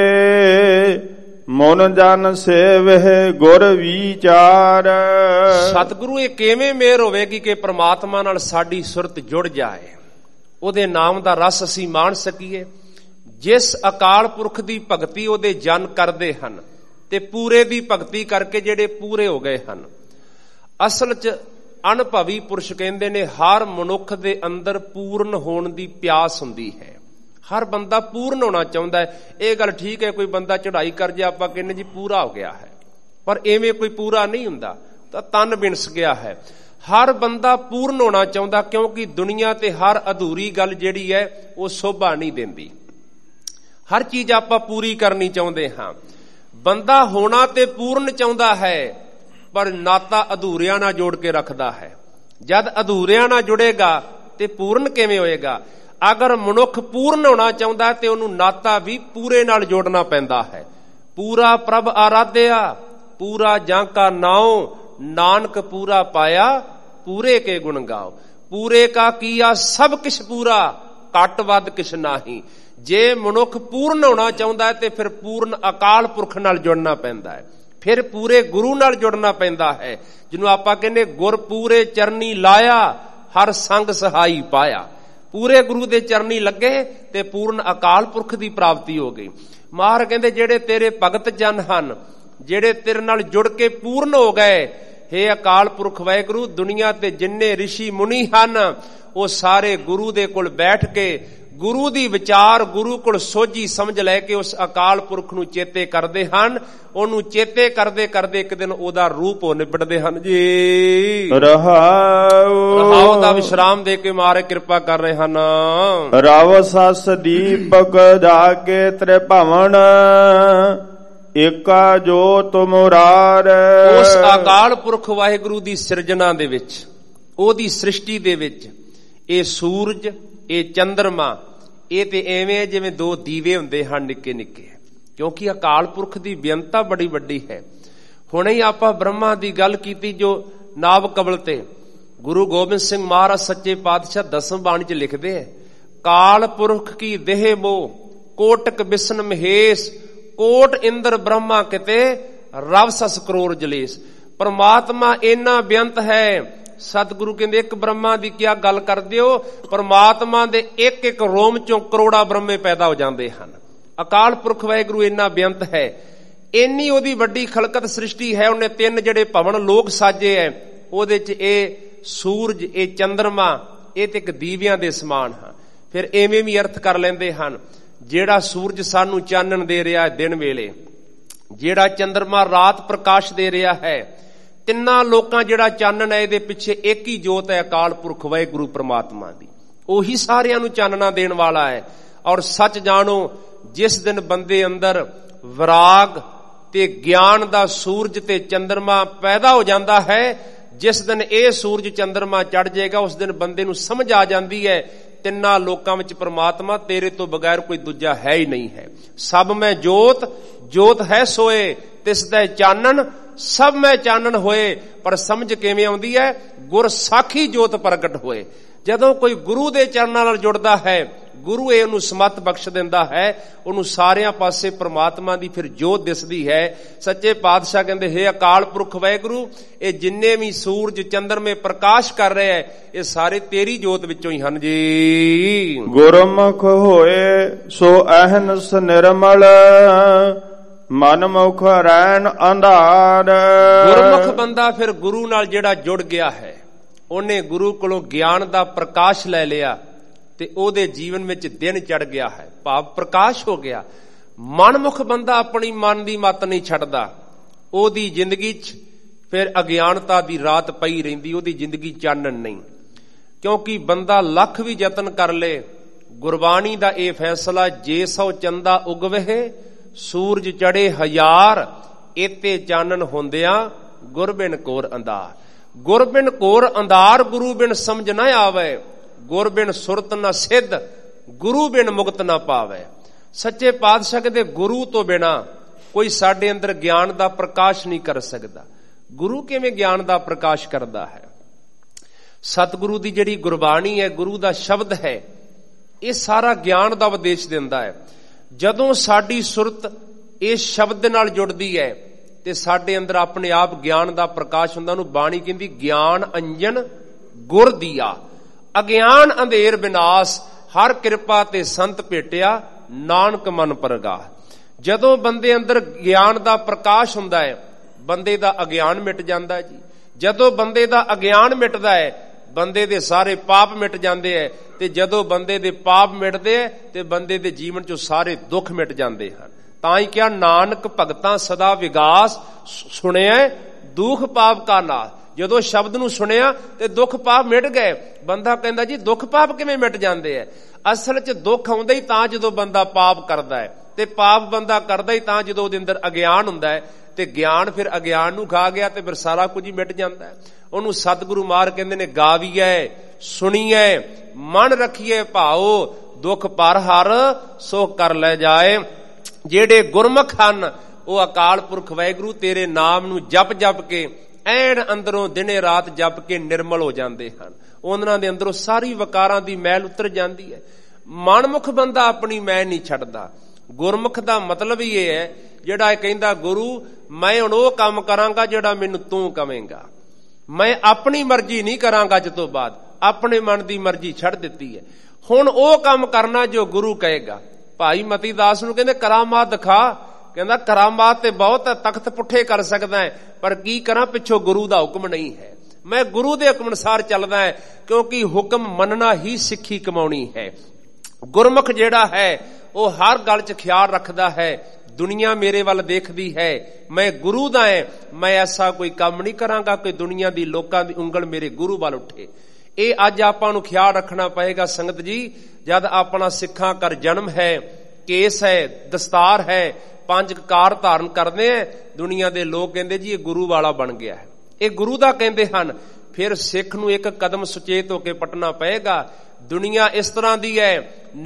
ਮਨ ਜਨ ਸੇਵਹਿ ਗੁਰ ਵਿਚਾਰ। ਸਤਿਗੁਰੂ ਇਹ ਕਿਵੇਂ ਮਿਹਰ ਹੋਵੇਗੀ ਕਿ ਪ੍ਰਮਾਤਮਾ ਨਾਲ ਸਾਡੀ ਸੁਰਤ ਜੁੜ ਜਾਏ, ਉਹਦੇ ਨਾਮ ਦਾ ਰਸ ਅਸੀਂ ਮਾਣ ਸਕੀਏ। ਜਿਸ ਅਕਾਲ ਪੁਰਖ ਦੀ ਭਗਤੀ ਉਹਦੇ ਜਨ ਕਰਦੇ ਹਨ ਤੇ ਪੂਰੇ ਦੀ ਭਗਤੀ ਕਰਕੇ ਜਿਹੜੇ ਪੂਰੇ ਹੋ ਗਏ ਹਨ। ਅਸਲ 'ਚ ਅਨੁਭਵੀ ਪੁਰਸ਼ ਕਹਿੰਦੇ ਨੇ, ਹਰ ਮਨੁੱਖ ਦੇ ਅੰਦਰ ਪੂਰਨ ਹੋਣ ਦੀ ਪਿਆਸ ਹੁੰਦੀ ਹੈ। ਹਰ ਬੰਦਾ ਪੂਰਨ ਹੋਣਾ ਚਾਹੁੰਦਾ ਹੈ। ਇਹ ਗੱਲ ਠੀਕ ਹੈ, ਕੋਈ ਬੰਦਾ ਚੜ੍ਹਾਈ ਕਰ ਜਾ ਆਪਾਂ ਕਹਿੰਦੇ ਜੀ ਪੂਰਾ ਹੋ ਗਿਆ ਹੈ, ਪਰ ਐਵੇਂ ਕੋਈ ਪੂਰਾ ਨਹੀਂ ਹੁੰਦਾ, ਤਾਂ ਤਨ ਬਿਨਸ ਗਿਆ ਹੈ। ਹਰ ਬੰਦਾ ਪੂਰਨ ਹੋਣਾ ਚਾਹੁੰਦਾ, ਕਿਉਂਕਿ ਦੁਨੀਆ ਤੇ ਹਰ ਅਧੂਰੀ ਗੱਲ ਜਿਹੜੀ ਹੈ ਉਹ ਸ਼ੋਭਾ ਨਹੀਂ ਦਿੰਦੀ। ਹਰ ਚੀਜ਼ ਆਪਾਂ ਪੂਰੀ ਕਰਨੀ ਚਾਹੁੰਦੇ ਹਾਂ। ਬੰਦਾ ਹੋਣਾ ਤੇ ਪੂਰਨ ਚਾਹੁੰਦਾ ਹੈ, ਪਰ ਨਾਤਾ ਅਧੂਰਿਆਂ ਨਾਲ ਜੋੜ ਕੇ ਰੱਖਦਾ ਹੈ। ਜਦ ਅਧੂਰਿਆਂ ਨਾਲ ਜੁੜੇਗਾ ਤੇ ਪੂਰਨ ਕਿਵੇਂ ਹੋਏਗਾ? ਅਗਰ ਮਨੁੱਖ ਪੂਰਨ ਹੋਣਾ ਚਾਹੁੰਦਾ ਤੇ ਉਹਨੂੰ ਨਾਤਾ ਵੀ ਪੂਰੇ ਨਾਲ ਜੋੜਨਾ ਪੈਂਦਾ ਹੈ। ਪੂਰਾ ਪ੍ਰਭ ਆਰਾਧਿਆ, ਪੂਰਾ ਜਾਂ ਕਾ ਨਾਉ, ਨਾਨਕ ਪੂਰਾ ਪਾਇਆ, ਪੂਰੇ ਕੇ ਗੁਣ ਗਾਓ। ਪੂਰੇ ਕਾ ਕੀਆ ਸਭ ਕਿਛ ਪੂਰਾ, ਘੱਟ ਵੱਧ ਕਿਛ ਨਾਹੀ। ਜੇ ਮਨੁੱਖ ਪੂਰਨ ਹੋਣਾ ਚਾਹੁੰਦਾ ਹੈ ਤੇ ਫਿਰ ਪੂਰਨ ਅਕਾਲ ਪੁਰਖ ਨਾਲ ਜੁੜਨਾ ਪੈਂਦਾ ਹੈ, ਫਿਰ ਪੂਰੇ ਗੁਰੂ ਨਾਲ ਜੁੜਨਾ ਪੈਂਦਾ ਹੈ, ਜਿਹਨੂੰ ਆਪਾਂ ਕਹਿੰਦੇ ਗੁਰ ਪੂਰੇ ਚਰਨੀ ਲਾਇਆ, ਹਰ ਸੰਗ ਸਹਾਈ ਪਾਇਆ। ਪੂਰੇ ਗੁਰੂ ਦੇ ਚਰਨੀ ਲੱਗੇ ਤੇ ਪੂਰਨ ਅਕਾਲ ਪੁਰਖ ਦੀ ਪ੍ਰਾਪਤੀ ਹੋ ਗਈ। ਮਹਾਰਾਜ ਕਹਿੰਦੇ, ਜਿਹੜੇ ਤੇਰੇ ਭਗਤ ਜਨ ਹਨ, ਜਿਹੜੇ ਤੇਰੇ ਨਾਲ ਜੁੜ ਕੇ ਪੂਰਨ ਹੋ ਗਏ, ਹੇ ਅਕਾਲ ਪੁਰਖ ਵਾਹਿਗੁਰੂ, ਦੁਨੀਆ ਤੇ ਜਿੰਨੇ ਰਿਸ਼ੀ ਮੁਨੀ ਹਨ ਉਹ ਸਾਰੇ ਗੁਰੂ ਦੇ ਕੋਲ ਬੈਠ ਕੇ ਗੁਰੂ ਦੀ ਵਿਚਾਰ, ਗੁਰੂ ਕੋਲ ਸੋਝੀ ਸਮਝ ਲੈ ਕੇ ਉਸ ਅਕਾਲ ਪੁਰਖ ਨੂੰ ਚੇਤੇ ਕਰਦੇ ਹਨ। ਉਹਨੂੰ ਚੇਤੇ ਕਰਦੇ ਕਰਦੇ ਇੱਕ ਦਿਨ ਉਹਦਾ ਰੂਪ ਹੋ ਨਿਬੜਦੇ ਹਨ ਜੀ। ਰਹਾਉ ਦਾ ਵਿਸ਼ਰਾਮ ਦੇ ਕੇ ਮਾਰੇ ਕਿਰਪਾ ਕਰ ਰਹੇ ਹਨ। ਰਵ ਸਸ ਦੀਪਕ ਜਾ ਕੇ ਤ੍ਰਿਭਵਨ, ਏਕਾ ਜੋਤ ਮੁਰਾਰ। ਉਸ ਅਕਾਲ ਪੁਰਖ ਵਾਹਿਗੁਰੂ ਦੀ ਸਿਰਜਣਾ ਦੇ ਵਿੱਚ, ਉਹਦੀ ਸ੍ਰਿਸ਼ਟੀ ਦੇ ਵਿੱਚ, ਇਹ ਸੂਰਜ, ਇਹ ਚੰਦਰਮਾ, ਇਹ ਤੇ ਐਵੇਂ ਜਿਵੇਂ ਦੋ ਦੀਵੇ ਹੁੰਦੇ ਹਨ ਨਿੱਕੇ ਨਿੱਕੇ, ਕਿਉਂਕਿ ਅਕਾਲ ਪੁਰਖ ਦੀ ਬੇਅੰਤਤਾ ਬੜੀ ਵੱਡੀ ਹੈ। ਹੁਣੇ ਹੀ ਆਪਾਂ ਬ੍ਰਹਮਾ ਦੀ ਗੱਲ ਕੀਤੀ ਜੋ ਨਾਭ ਕਬਲ ਤੇ ਗੁਰੂ ਗੋਬਿੰਦ ਸਿੰਘ ਮਹਾਰਾਜ ਸੱਚੇ ਪਾਤਸ਼ਾਹ ਦਸਮ ਬਾਣੀ 'ਚ ਲਿਖਦੇ ਹੈ, ਕਾਲ ਪੁਰਖ ਕੀ ਦੇਹ ਮੋ ਕੋਟਕ ਬਿਸ਼ਨ ਮਹੇਸ਼, ਕੋਟ ਇੰਦਰ ਬ੍ਰਹਮਾ ਕਿਤੇ ਰਵ ਸਸ ਕਰੋੜ ਜਲੇਸ਼। ਪਰਮਾਤਮਾ ਇੰਨਾ ਬੇਅੰਤ ਹੈ। ਸਤਿਗੁਰੂ ਕਹਿੰਦੇ ਇੱਕ ਬ੍ਰਹਮਾ ਦੀ ਕਿਆ ਗੱਲ ਕਰਦੇ ਹੋ, ਪਰਮਾਤਮਾ ਦੇ ਇੱਕ ਇੱਕ ਰੋਮ ਚੋਂ ਕਰੋੜਾ ਬ੍ਰਹਮੇ ਪੈਦਾ ਹੋ ਜਾਂਦੇ ਹਨ। ਅਕਾਲ ਪੁਰਖ ਵਾਹਿਗੁਰੂ ਇੰਨਾ ਬੇਅੰਤ ਹੈ, ਇੰਨੀ ਉਹਦੀ ਵੱਡੀ ਖਲਕਤ ਸ੍ਰਿਸ਼ਟੀ ਹੈ। ਉਹਨੇ ਤਿੰਨ ਜਿਹੜੇ ਭਵਨ ਲੋਕ ਸਾਜੇ ਹੈ, ਉਹਦੇ ਚ ਇਹ ਸੂਰਜ, ਇਹ ਚੰਦਰਮਾ, ਇਹ ਤੇ ਇੱਕ ਦੀਵਿਆਂ ਦੇ ਸਮਾਨ ਹਨ। ਫਿਰ ਐਵੇਂ ਵੀ ਅਰਥ ਕਰ ਲੈਂਦੇ ਹਨ, ਜਿਹੜਾ ਸੂਰਜ ਸਾਨੂੰ ਚਾਨਣ ਦੇ ਰਿਹਾ ਦਿਨ ਵੇਲੇ, ਜਿਹੜਾ ਚੰਦਰਮਾ ਰਾਤ ਪ੍ਰਕਾਸ਼ ਦੇ ਰਿਹਾ ਹੈ, ਤਿੰਨਾਂ ਲੋਕਾਂ ਜਿਹੜਾ ਚਾਨਣ ਹੈ ਇਹਦੇ ਪਿੱਛੇ ਇੱਕ ਹੀ ਜੋਤ ਹੈ, ਅਕਾਲ ਪੁਰਖ ਵਾਹਿਗੁਰੂ ਪ੍ਰਮਾਤਮਾ ਦੀ। ਉਹੀ ਸਾਰਿਆਂ ਨੂੰ ਚਾਨਣਾ ਦੇਣ ਵਾਲਾ ਹੈ। ਔਰ ਸੱਚ ਜਾਣੋ, ਜਿਸ ਦਿਨ ਬੰਦੇ ਅੰਦਰ ਵਿਰਾਗ ਤੇ ਗਿਆਨ ਦਾ ਸੂਰਜ ਤੇ ਚੰਦਰਮਾ ਪੈਦਾ ਹੋ ਜਾਂਦਾ ਹੈ, ਜਿਸ ਦਿਨ ਇਹ ਸੂਰਜ ਚੰਦਰਮਾ ਚੜ ਜਾਏਗਾ, ਉਸ ਦਿਨ ਬੰਦੇ ਨੂੰ ਸਮਝ ਆ ਜਾਂਦੀ ਹੈ ਤਿੰਨਾਂ ਲੋਕਾਂ ਵਿੱਚ ਪ੍ਰਮਾਤਮਾ ਤੇਰੇ ਤੋਂ ਬਗੈਰ ਕੋਈ ਦੂਜਾ ਹੈ ਹੀ ਨਹੀਂ ਹੈ। ਸਭ ਮੈਂ ਜੋਤ, ਜੋਤ ਹੈ ਸੋਏ, ਤਿਸ ਦਾ ਚਾਨਣ ਸਭ ਮੈਂ ਚਾਨਣ ਹੋਏ। ਪਰ ਸਮਝ ਕਿਵੇਂ ਆਉਂਦੀ ਹੈ, ਗੁਰ ਸਾਖੀ ਜੋਤ ਪ੍ਰਗਟ ਹੋਏ। ਜਦੋਂ ਕੋਈ ਗੁਰੂ ਦੇ ਚਰਨਾਂ ਨਾਲ ਜੁੜਦਾ ਹੈ, ਗੁਰੂ ਇਹ ਉਹਨੂੰ ਸਮੱਤ ਬਖਸ਼ ਦਿੰਦਾ ਹੈ, ਉਹਨੂੰ ਸਾਰਿਆਂ ਪਾਸੇ ਪ੍ਰਮਾਤਮਾ ਦੀ ਫਿਰ ਜੋਤ ਦਿਸਦੀ ਹੈ। ਸੱਚੇ ਪਾਤਸ਼ਾਹ ਕਹਿੰਦੇ, ਹੇ ਅਕਾਲ ਪੁਰਖ ਵਾਹਿਗੁਰੂ, ਇਹ ਜਿੰਨੇ ਵੀ ਸੂਰਜ ਚੰਦਰਮੇ ਪ੍ਰਕਾਸ਼ ਕਰ ਰਹੇ ਹੈ, ਇਹ ਸਾਰੇ ਤੇਰੀ ਜੋਤ ਵਿੱਚੋਂ ਹੀ ਹਨ ਜੀ। ਗੁਰਮੁਖ ਹੋਏ ਸੋ ਅਹਨਸ ਨਿਰਮਲ, ਮਨ ਮੁਖ ਰੈਣ ਅੰਧਾਰ। ਗੁਰਮੁਖ ਬੰਦਾ ਫਿਰ ਗੁਰੂ ਨਾਲ ਜਿਹੜਾ ਜੁੜ ਗਿਆ ਹੈ, ਉਹਨੇ ਗੁਰੂ ਕੋਲੋਂ ਗਿਆਨ ਦਾ ਪ੍ਰਕਾਸ਼ ਲੈ ਲਿਆ ਤੇ ਉਹਦੇ ਜੀਵਨ ਵਿੱਚ ਦਿਨ ਚੜ ਗਿਆ ਹੈ, ਭਾਵ ਪ੍ਰਕਾਸ਼ ਹੋ ਗਿਆ। ਮਨਮੁਖ ਬੰਦਾ ਆਪਣੀ ਮਨ ਦੀ ਮੱਤ ਨਹੀਂ ਛੱਡਦਾ, ਉਹਦੀ ਜ਼ਿੰਦਗੀ 'ਚ ਫਿਰ ਅਗਿਆਨਤਾ ਦੀ ਰਾਤ ਪਈ ਰਹਿੰਦੀ, ਉਹਦੀ ਜ਼ਿੰਦਗੀ ਚਾਨਣ ਨਹੀਂ। ਕਿਉਂਕਿ ਬੰਦਾ ਲੱਖ ਵੀ ਯਤਨ ਕਰ ਲੇ, ਗੁਰਬਾਣੀ ਦਾ ਇਹ ਫੈਸਲਾ, ਜੇ ਸੋ ਚੰਦਾ ਉਗਵਹਿ ਸੂਰਜ ਚੜੇ ਹਜ਼ਾਰ, ਇਤੇ ਚਾਨਣ ਹੁੰਦਿਆਂ ਗੁਰ ਬਿਨ ਕੋਰ ਅੰਧਾਰ। ਗੁਰ ਬਿਨ ਕੋਰ ਅੰਧਾਰ, ਗੁਰੂ ਬਿਨ ਸਮਝ ਨਾ ਆਵੇ, ਗੁਰ ਬਿਨ ਸੁਰਤ ਨਾ ਸਿੱਧ, ਗੁਰੂ ਬਿਨ ਮੁਕਤ ਨਾ ਪਾਵੇ। ਸੱਚੇ ਪਾਤਸ਼ਾਹ ਕਹਿੰਦੇ, ਗੁਰੂ ਤੋਂ ਬਿਨਾ ਕੋਈ ਸਾਡੇ ਅੰਦਰ ਗਿਆਨ ਦਾ ਪ੍ਰਕਾਸ਼ ਨਹੀਂ ਕਰ ਸਕਦਾ। ਗੁਰੂ ਕਿਵੇਂ ਗਿਆਨ ਦਾ ਪ੍ਰਕਾਸ਼ ਕਰਦਾ ਹੈ? ਸਤਿਗੁਰੂ ਦੀ ਜਿਹੜੀ ਗੁਰਬਾਣੀ ਹੈ, ਗੁਰੂ ਦਾ ਸ਼ਬਦ ਹੈ, ਇਹ ਸਾਰਾ ਗਿਆਨ ਦਾ ਉਪਦੇਸ਼ ਦਿੰਦਾ ਹੈ। ਜਦੋਂ ਸਾਡੀ ਸੁਰਤ ਇਸ ਸ਼ਬਦ ਦੇ ਨਾਲ ਜੁੜਦੀ ਹੈ ਤੇ ਸਾਡੇ ਅੰਦਰ ਆਪਣੇ ਆਪ ਗਿਆਨ ਦਾ ਪ੍ਰਕਾਸ਼ ਹੁੰਦਾ। ਉਹਨੂੰ ਬਾਣੀ ਕਹਿੰਦੀ, ਗਿਆਨ ਅੰਜਨ ਗੁਰ ਦੀਆ, ਅਗਿਆਨ ਅੰਧੇਰ ਵਿਨਾਸ਼, ਹਰ ਕਿਰਪਾ ਤੇ ਸੰਤ ਭੇਟਿਆ, ਨਾਨਕ ਮਨ ਪਰਗਾਹ। ਜਦੋਂ ਬੰਦੇ ਅੰਦਰ ਗਿਆਨ ਦਾ ਪ੍ਰਕਾਸ਼ ਹੁੰਦਾ ਹੈ, ਬੰਦੇ ਦਾ ਅਗਿਆਨ ਮਿਟ ਜਾਂਦਾ ਜੀ। ਜਦੋਂ ਬੰਦੇ ਦਾ ਅਗਿਆਨ ਮਿਟਦਾ ਹੈ, ਬੰਦੇ ਦੇ ਸਾਰੇ ਪਾਪ ਮਿਟ ਜਾਂਦੇ ਹੈ, ਤੇ ਜਦੋਂ ਬੰਦੇ ਦੇ ਪਾਪ ਮਿਟਦੇ ਹੈ ਤੇ ਬੰਦੇ ਦੇ ਜੀਵਨ ਚੋਂ ਸਾਰੇ ਦੁੱਖ ਮਿਟ ਜਾਂਦੇ ਹਨ। ਤਾਂ ਹੀ ਕਿਹਾ, ਨਾਨਕ ਭਗਤਾਂ ਸਦਾ ਵਿਗਾਸ, ਸੁਣਿਆ ਦੁੱਖ ਪਾਪ ਕਾ ਨਾਸ਼। ਜਦੋਂ ਸ਼ਬਦ ਨੂੰ ਸੁਣਿਆ ਤੇ ਦੁੱਖ ਪਾਪ ਮਿਟ ਗਏ। ਬੰਦਾ ਕਹਿੰਦਾ ਜੀ ਦੁੱਖ ਪਾਪ ਕਿਵੇਂ ਮਿਟ ਜਾਂਦੇ ਹੈ? ਅਸਲ 'ਚ ਦੁੱਖ ਆਉਂਦਾ ਹੀ ਤਾਂ ਜਦੋਂ ਬੰਦਾ ਪਾਪ ਕਰਦਾ ਹੈ, ਤੇ ਪਾਪ ਬੰਦਾ ਕਰਦਾ ਹੀ ਤਾਂ ਜਦੋਂ ਉਹਦੇ ਅੰਦਰ ਅਗਿਆਨ ਹੁੰਦਾ ਹੈ, ਤੇ ਗਿਆਨ ਫਿਰ ਅਗਿਆਨ ਨੂੰ ਖਾ ਗਿਆ ਤੇ ਫਿਰ ਸਾਰਾ ਕੁਝ ਹੀ ਮਿਟ ਜਾਂਦਾ ਹੈ। ਉਹਨੂੰ ਸਤਿਗੁਰੂ ਮਾਰ ਕਹਿੰਦੇ ਨੇ, ਗਾਵੀਐ ਸੁਣੀਐ ਮਨ ਰੱਖੀਏ ਭਾਓ, ਦੁੱਖ ਪਰ ਹਰ ਸੋ ਕਰ ਲੈ ਜਾਏ। ਜਿਹੜੇ ਗੁਰਮੁਖ ਹਨ, ਉਹ ਅਕਾਲ ਪੁਰਖ ਵਾਹਿਗੁਰੂ ਤੇਰੇ ਨਾਮ ਨੂੰ ਜਪ ਜਪ ਕੇ, ਐਨ ਅੰਦਰੋਂ ਦਿਨੇ ਰਾਤ ਜਪ ਕੇ ਨਿਰਮਲ ਹੋ ਜਾਂਦੇ ਹਨ। ਉਹਨਾਂ ਦੇ ਅੰਦਰੋਂ ਸਾਰੀ ਵਿਕਾਰਾਂ ਦੀ ਮੈਲ ਉਤਰ ਜਾਂਦੀ ਹੈ। ਮਨਮੁਖ ਬੰਦਾ ਆਪਣੀ ਮੈਲ ਨਹੀਂ ਛੱਡਦਾ। ਗੁਰਮੁਖ ਦਾ ਮਤਲਬ ਹੀ ਇਹ ਹੈ, ਜਿਹੜਾ ਇਹ ਕਹਿੰਦਾ, ਗੁਰੂ ਮੈਂ ਹੁਣ ਉਹ ਕੰਮ ਕਰਾਂਗਾ ਜਿਹੜਾ ਮੈਨੂੰ ਤੂੰ ਕਵੇਂਗਾ, ਮੈਂ ਆਪਣੀ ਮਰਜ਼ੀ ਨਹੀਂ ਕਰਾਂਗਾ। ਅੱਜ ਤੋਂ ਬਾਅਦ ਆਪਣੇ ਮਨ ਦੀ ਮਰਜ਼ੀ ਛੱਡ ਦਿੱਤੀ ਹੈ, ਹੁਣ ਉਹ ਕੰਮ ਕਰਨਾ ਜੋ ਗੁਰੂ ਕਹੇਗਾ। ਭਾਈ ਮਤੀ ਦਾਸ ਨੂੰ ਕਹਿੰਦੇ, ਕਰਾਮਾਤ ਦਿਖਾ। ਕਹਿੰਦਾ, ਕਰਾਮਾਤ ਤੇ ਬਹੁਤ ਹੈ, ਤਖਤ ਪੁੱਠੇ ਕਰ ਸਕਦਾ ਹੈ, ਪਰ ਕੀ ਕਰਾਂ, ਪਿੱਛੋਂ ਗੁਰੂ ਦਾ ਹੁਕਮ ਨਹੀਂ ਹੈ। ਮੈਂ ਗੁਰੂ ਦੇ ਹੁਕਮ ਅਨੁਸਾਰ ਚੱਲਦਾ ਹੈ, ਕਿਉਂਕਿ ਹੁਕਮ ਮੰਨਣਾ ਹੀ ਸਿੱਖੀ ਕਮਾਉਣੀ ਹੈ। ਗੁਰਮੁਖ ਜਿਹੜਾ ਹੈ, ਉਹ ਹਰ ਗੱਲ 'ਚ ਖਿਆਲ ਰੱਖਦਾ ਹੈ, ਦੁਨੀਆ ਮੇਰੇ ਵੱਲ ਦੇਖਦੀ ਹੈ, ਮੈਂ ਗੁਰੂ ਦਾ ਹੈ, ਮੈਂ ਐਸਾ ਕੋਈ ਕੰਮ ਨਹੀਂ ਕਰਾਂਗਾ ਕਿ ਦੁਨੀਆ ਦੀ ਲੋਕਾਂ ਦੀ ਉਂਗਲ ਮੇਰੇ ਗੁਰੂ ਵੱਲ ਉੱਠੇ। ਇਹ ਅੱਜ ਆਪਾਂ ਨੂੰ ਖਿਆਲ ਰੱਖਣਾ ਪਏਗਾ ਸੰਗਤ ਜੀ। ਜਦ ਆਪਣਾ ਸਿੱਖਾਂ ਕਰ ਜਨਮ ਹੈ, ਕੇਸ ਹੈ, ਦਸਤਾਰ ਹੈ, 5 ਕਾਰ ਧਾਰਨ ਕਰਦੇ ਹੈ, ਦੁਨੀਆ ਦੇ ਲੋਕ ਕਹਿੰਦੇ ਜੀ ਇਹ ਗੁਰੂ ਵਾਲਾ ਬਣ ਗਿਆ ਹੈ, ਇਹ ਗੁਰੂ ਦਾ ਕਹਿੰਦੇ ਹਨ। ਫਿਰ ਸਿੱਖ ਨੂੰ ਇੱਕ ਕਦਮ ਸੁਚੇਤ ਹੋ ਕੇ ਪਟਣਾ ਪਏਗਾ। ਦੁਨੀਆ ਇਸ ਤਰ੍ਹਾਂ ਦੀ ਹੈ,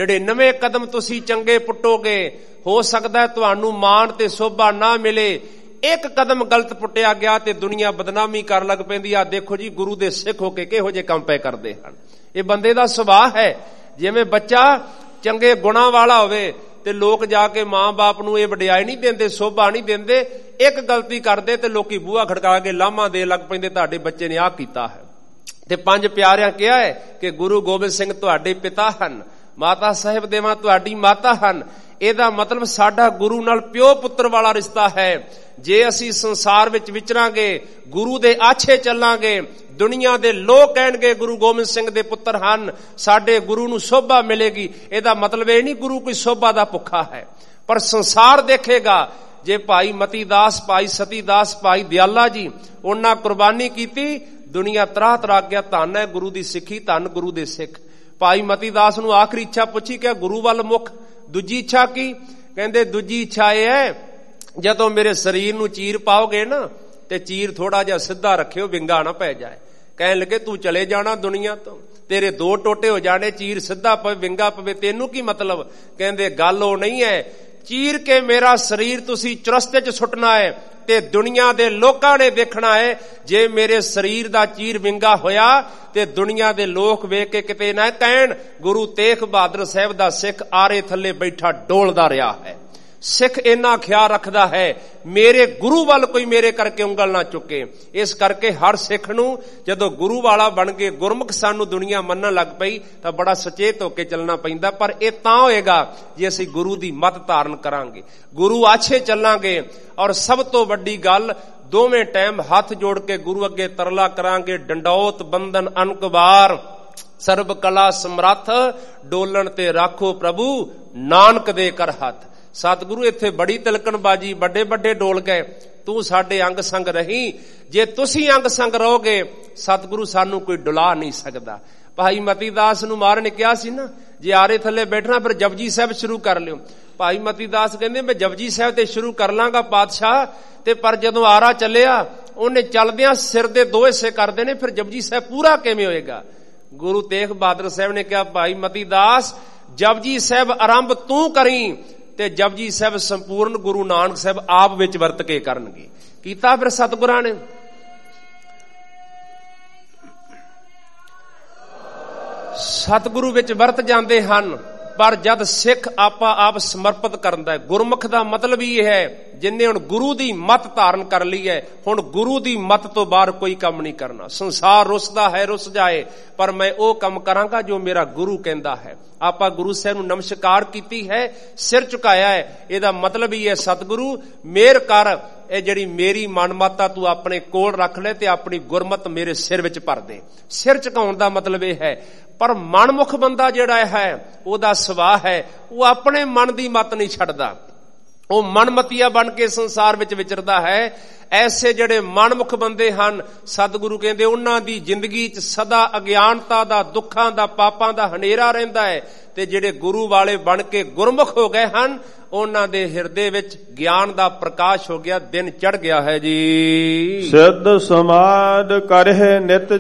99 ਕਦਮ ਤੁਸੀਂ ਚੰਗੇ ਪੁੱਟੋਗੇ, ਹੋ ਸਕਦਾ ਤੁਹਾਨੂੰ ਮਾਣ ਤੇ ਸੋਭਾ ਨਾ ਮਿਲੇ, ਇੱਕ ਕਦਮ ਗਲਤ ਪੁੱਟਿਆ ਗਿਆ ਤੇ ਦੁਨੀਆ ਬਦਨਾਮੀ ਕਰਨ ਲੱਗ ਪੈਂਦੀ ਆ। ਦੇਖੋ ਜੀ ਗੁਰੂ ਦੇ ਸਿੱਖ ਹੋ ਕੇ ਕਿਹੋ ਜਿਹੇ ਕੰਮ ਪਏ ਕਰਦੇ ਹਨ। ਇਹ ਬੰਦੇ ਦਾ ਸੁਭਾਅ ਹੈ। ਜਿਵੇਂ ਬੱਚਾ ਚੰਗੇ ਗੁਣਾਂ ਵਾਲਾ ਹੋਵੇ ਤੇ ਲੋਕ ਜਾ ਕੇ ਮਾਂ-ਬਾਪ ਨੂੰ ਇਹ ਵਡਿਆਈ ਨਹੀਂ ਦਿੰਦੇ, ਸੋਭਾ ਨਹੀਂ ਦਿੰਦੇ। ਇੱਕ ਗਲਤੀ ਕਰਦੇ ਤੇ ਲੋਕੀ ਬੂਹਾ ਖੜਕਾ ਕੇ ਲਾਮਾ ਦੇ ਲੱਗ ਪੈਂਦੇ, ਤੁਹਾਡੇ ਬੱਚੇ ਨੇ ਆਹ ਕੀਤਾ ਹੈ। ਤੇ ਪੰਜ ਪਿਆਰਿਆਂ ਕਿਹਾ ਹੈ ਕਿ ਗੁਰੂ ਗੋਬਿੰਦ ਸਿੰਘ ਤੁਹਾਡੇ ਪਿਤਾ ਹਨ, ਮਾਤਾ ਸਾਹਿਬ ਦੇਵਾਂ ਤੁਹਾਡੀ ਮਾਤਾ ਹਨ। ਇਹਦਾ ਮਤਲਬ ਸਾਡਾ ਗੁਰੂ ਨਾਲ ਪਿਓ ਪੁੱਤਰ ਵਾਲਾ ਰਿਸ਼ਤਾ ਹੈ। ਜੇ ਅਸੀਂ ਸੰਸਾਰ ਵਿੱਚ ਵਿਚਰਾਂਗੇ, ਗੁਰੂ ਦੇ ਆਛੇ ਚੱਲਾਂਗੇ, ਦੁਨੀਆ ਦੇ ਲੋਕ ਕਹਿਣਗੇ ਗੁਰੂ ਗੋਬਿੰਦ ਸਿੰਘ ਦੇ ਪੁੱਤਰ ਹਨ, ਸਾਡੇ ਗੁਰੂ ਨੂੰ ਸੋਭਾ ਮਿਲੇਗੀ। ਇਹਦਾ ਮਤਲਬ ਇਹ ਨਹੀਂ ਗੁਰੂ ਕੋਈ ਸੋਭਾ ਦਾ ਭੁੱਖਾ ਹੈ, ਪਰ ਸੰਸਾਰ ਦੇਖੇਗਾ ਜੇ ਭਾਈ ਮਤੀ ਦਾਸ, ਭਾਈ ਸਤੀ ਦਾਸ, ਭਾਈ ਦਿਆਲਾ ਜੀ ਉਹਨਾਂ ਕੁਰਬਾਨੀ ਕੀਤੀ, ਦੁਨੀਆ ਤਰਾਹ ਗਿਆ ਧੰਨ ਹੈ ਗੁਰੂ ਦੀ ਸਿੱਖੀ, ਧੰਨ ਗੁਰੂ ਦੇ ਸਿੱਖ। ਭਾਈ ਮਤੀ ਦਾਸ ਨੂੰ ਆਖਰੀ ਇੱਛਾ ਪੁੱਛੀ ਕਿ ਗੁਰੂ ਵੱਲ ਮੁਖ, ਦੂਜੀ ਇੱਛਾ ਕੀ? ਕਹਿੰਦੇ ਦੂਜੀ ਇੱਛਾ ਇਹ ਹੈ ਜਦੋਂ ਮੇਰੇ ਸਰੀਰ ਨੂੰ ਚੀਰ ਪਾਓਗੇ ਨਾ ਤੇ ਚੀਰ ਥੋੜਾ ਜਿਹਾ ਸਿੱਧਾ ਰੱਖਿਓ, ਵਿੰਗਾ ਨਾ ਪੈ ਜਾਏ। ਕਹਿਣ ਲੱਗੇ ਤੂੰ ਚਲੇ ਜਾਣਾ ਦੁਨੀਆ ਤੋਂ, ਤੇਰੇ ਦੋ ਟੋਟੇ ਹੋ ਜਾਣੇ, ਚੀਰ ਸਿੱਧਾ ਪਵੇ ਵਿੰਗਾ ਪਵੇ, ਤੈਨੂੰ ਕੀ ਮਤਲਬ? ਕਹਿੰਦੇ ਗੱਲ ਉਹ ਨਹੀਂ ਹੈ, ਚੀਰ ਕੇ ਮੇਰਾ ਸਰੀਰ ਤੁਸੀਂ ਚੁਰਸਤੇ 'ਚ ਸੁੱਟਣਾ ਹੈ ਤੇ ਦੁਨੀਆ ਦੇ ਲੋਕਾਂ ਨੇ ਦੇਖਣਾ ਹੈ। ਜੇ ਮੇਰੇ ਸਰੀਰ ਦਾ ਚੀਰ ਵਿੰਗਾ ਹੋਇਆ ਤੇ ਦੁਨੀਆ ਦੇ ਲੋਕ ਵੇਖ ਕੇ ਕਿਤੇ ਨਾ ਕਹਿਣ ਗੁਰੂ ਤੇਗ ਬਹਾਦਰ ਸਾਹਿਬ ਦਾ ਸਿੱਖ ਆਰੇ ਥੱਲੇ ਬੈਠਾ ਡੋਲਦਾ ਰਿਹਾ ਹੈ। ਸਿੱਖ ਇੰਨਾ ਖਿਆਲ ਰੱਖਦਾ ਹੈ ਮੇਰੇ ਗੁਰੂ ਵੱਲ ਕੋਈ ਮੇਰੇ ਕਰਕੇ ਉਂਗਲ ਨਾ ਚੁੱਕੇ। ਇਸ ਕਰਕੇ ਹਰ ਸਿੱਖ ਨੂੰ ਜਦੋਂ ਗੁਰੂ ਵਾਲਾ ਬਣ ਕੇ ਗੁਰਮੁਖ ਸਾਨੂੰ ਦੁਨੀਆ ਮੰਨਣ ਲੱਗ ਪਈ ਤਾਂ ਬੜਾ ਸੁਚੇਤ ਹੋ ਕੇ ਚੱਲਣਾ ਪੈਂਦਾ। ਪਰ ਇਹ ਤਾਂ ਹੋਏਗਾ ਜੇ ਅਸੀਂ ਗੁਰੂ ਦੀ ਮੱਤ ਧਾਰਨ ਕਰਾਂਗੇ, ਗੁਰੂ ਆਛੇ ਚੱਲਾਂਗੇ। ਔਰ ਸਭ ਤੋਂ ਵੱਡੀ ਗੱਲ, ਦੋਵੇਂ ਟਾਈਮ ਹੱਥ ਜੋੜ ਕੇ ਗੁਰੂ ਅੱਗੇ ਤਰਲਾ ਕਰਾਂਗੇ, ਡੰਡੌਤ ਬੰਦਨ ਅਨਕਵਾਰ ਸਰਬ ਕਲਾ ਸਮਰੱਥ, ਡੋਲਣ ਤੇ ਰਾਖੋ ਪ੍ਰਭੂ ਨਾਨਕ ਦੇ ਕਰ ਹੱਥ। ਸਤਿਗੁਰੂ ਇੱਥੇ ਬੜੀ ਤਿਲਕਣਬਾਜੀ, ਵੱਡੇ ਵੱਡੇ ਡੋਲ ਗਏ, ਤੂੰ ਸਾਡੇ ਅੰਗ ਸੰਗ ਰਹੀ। ਜੇ ਤੁਸੀਂ ਅੰਗ ਸੰਗ ਰਹੋਗੇ ਸਤਿਗੁਰੂ ਸਾਨੂੰ ਕੋਈ ਡੁਲਾ ਨਹੀਂ ਸਕਦਾ। ਭਾਈ ਮਤੀ ਦਾਸ ਨੂੰ ਮਹਾਰਾਜ ਨੇ ਕਿਹਾ ਸੀ ਨਾ ਜੇ ਆਰੇ ਥੱਲੇ ਬੈਠਣਾ ਫਿਰ ਜਪਜੀ ਸਾਹਿਬ ਸ਼ੁਰੂ ਕਰ ਲਿਓ। ਭਾਈ ਮਤੀ ਦਾਸ ਕਹਿੰਦੇ ਮੈਂ ਜਪਜੀ ਸਾਹਿਬ ਤੇ ਸ਼ੁਰੂ ਕਰ ਲਾਂਗਾ ਪਾਤਸ਼ਾਹ, ਤੇ ਪਰ ਜਦੋਂ ਆਰਾ ਚੱਲਿਆ ਉਹਨੇ ਚੱਲਦਿਆਂ ਸਿਰ ਦੇ ਦੋ ਹਿੱਸੇ ਕਰਦੇ ਨੇ, ਫਿਰ ਜਪਜੀ ਸਾਹਿਬ ਪੂਰਾ ਕਿਵੇਂ ਹੋਏਗਾ? ਗੁਰੂ ਤੇਗ ਬਹਾਦਰ ਸਾਹਿਬ ਨੇ ਕਿਹਾ ਭਾਈ ਮਤੀ ਦਾਸ ਜਪਜੀ ਸਾਹਿਬ ਆਰੰਭ ਤੂੰ ਕਰੀ ਤੇ ਜਪਜੀ ਸਾਹਿਬ ਸੰਪੂਰਨ ਗੁਰੂ ਨਾਨਕ ਸਾਹਿਬ ਆਪ ਵਿੱਚ ਵਰਤ ਕੇ ਕਰਨਗੇ। ਕੀਤਾ ਫਿਰ ਸਤਿਗੁਰਾਂ ਨੇ। ਸਤਿਗੁਰੂ ਵਿੱਚ ਵਰਤ ਜਾਂਦੇ ਹਨ, ਪਰ ਜਦ ਸਿੱਖ ਆਪਾ ਆਪ ਸਮਰਪਿਤ ਕਰਦਾ ਹੈ। ਗੁਰਮੁਖ ਦਾ ਮਤਲਬ ਹੀ ਇਹ ਹੈ ਜਿੰਨੇ ਹੁਣ ਗੁਰੂ ਦੀ ਮੱਤ ਧਾਰਨ ਕਰ ਲਈ ਹੈ, ਹੁਣ ਗੁਰੂ ਦੀ ਮੱਤ ਤੋਂ ਬਾਹਰ ਕੋਈ ਕੰਮ ਨਹੀਂ ਕਰਨਾ। ਸੰਸਾਰ ਰੁੱਸਦਾ ਹੈ ਰੁੱਸ ਜਾਏ, ਪਰ ਮੈਂ ਉਹ ਕੰਮ ਕਰਾਂਗਾ ਜੋ ਮੇਰਾ ਗੁਰੂ ਕਹਿੰਦਾ ਹੈ। ਆਪਾਂ ਗੁਰੂ ਸਾਹਿਬ ਨੂੰ ਨਮਸਕਾਰ ਕੀਤੀ ਹੈ, ਸਿਰ ਝੁਕਾਇਆ ਹੈ, ਇਹਦਾ ਮਤਲਬ ਹੀ ਹੈ ਸਤਿਗੁਰੂ ਮਿਹਰ ਕਰ, ਇਹ ਜਿਹੜੀ ਮੇਰੀ ਮਨਮਾਤਾ ਤੂੰ ਆਪਣੇ ਕੋਲ ਰੱਖ ਲੈ ਤੇ ਆਪਣੀ ਗੁਰਮਤ ਮੇਰੇ ਸਿਰ ਵਿੱਚ ਭਰ ਦੇ। ਸਿਰ ਝੁਕਾਉਣ ਦਾ ਮਤਲਬ ਇਹ ਹੈ। ਪਰ ਮਨਮੁਖ ਬੰਦਾ ਜਿਹੜਾ ਹੈ ਉਹਦਾ ਸੁਭਾਅ ਹੈ ਉਹ ਆਪਣੇ ਮਨ ਦੀ ਮੱਤ ਨਹੀਂ ਛੱਡਦਾ, ਉਹ ਮਨਮਤੀਆ ਬਣ ਕੇ ਸੰਸਾਰ ਵਿੱਚ ਵਿਚਰਦਾ ਹੈ। ਐਸੇ ਜਿਹੜੇ ਮਨਮੁਖ ਬੰਦੇ ਹਨ ਸਤਿਗੁਰੂ ਕਹਿੰਦੇ ਉਹਨਾਂ ਦੀ ਜ਼ਿੰਦਗੀ 'ਚ ਸਦਾ ਅਗਿਆਨਤਾ ਦਾ, ਦੁੱਖਾਂ ਦਾ, ਪਾਪਾਂ ਦਾ ਹਨੇਰਾ ਰਹਿੰਦਾ ਹੈ। ਤੇ ਜਿਹੜੇ ਗੁਰੂ ਵਾਲੇ ਬਣ ਕੇ ਗੁਰਮੁਖ ਹੋ ਗਏ ਹਨ ਉਹਨਾਂ ਦੇ ਹਿਰਦੇ ਵਿੱਚ ਗਿਆਨ ਦਾ ਪ੍ਰਕਾਸ਼ ਹੋ ਗਿਆ, ਦਿਨ ਚੜ ਗਿਆ ਹੈ ਜੀ। ਸਿੱਧ ਸਮਾਦ ਕਰਹਿ ਨਿਤ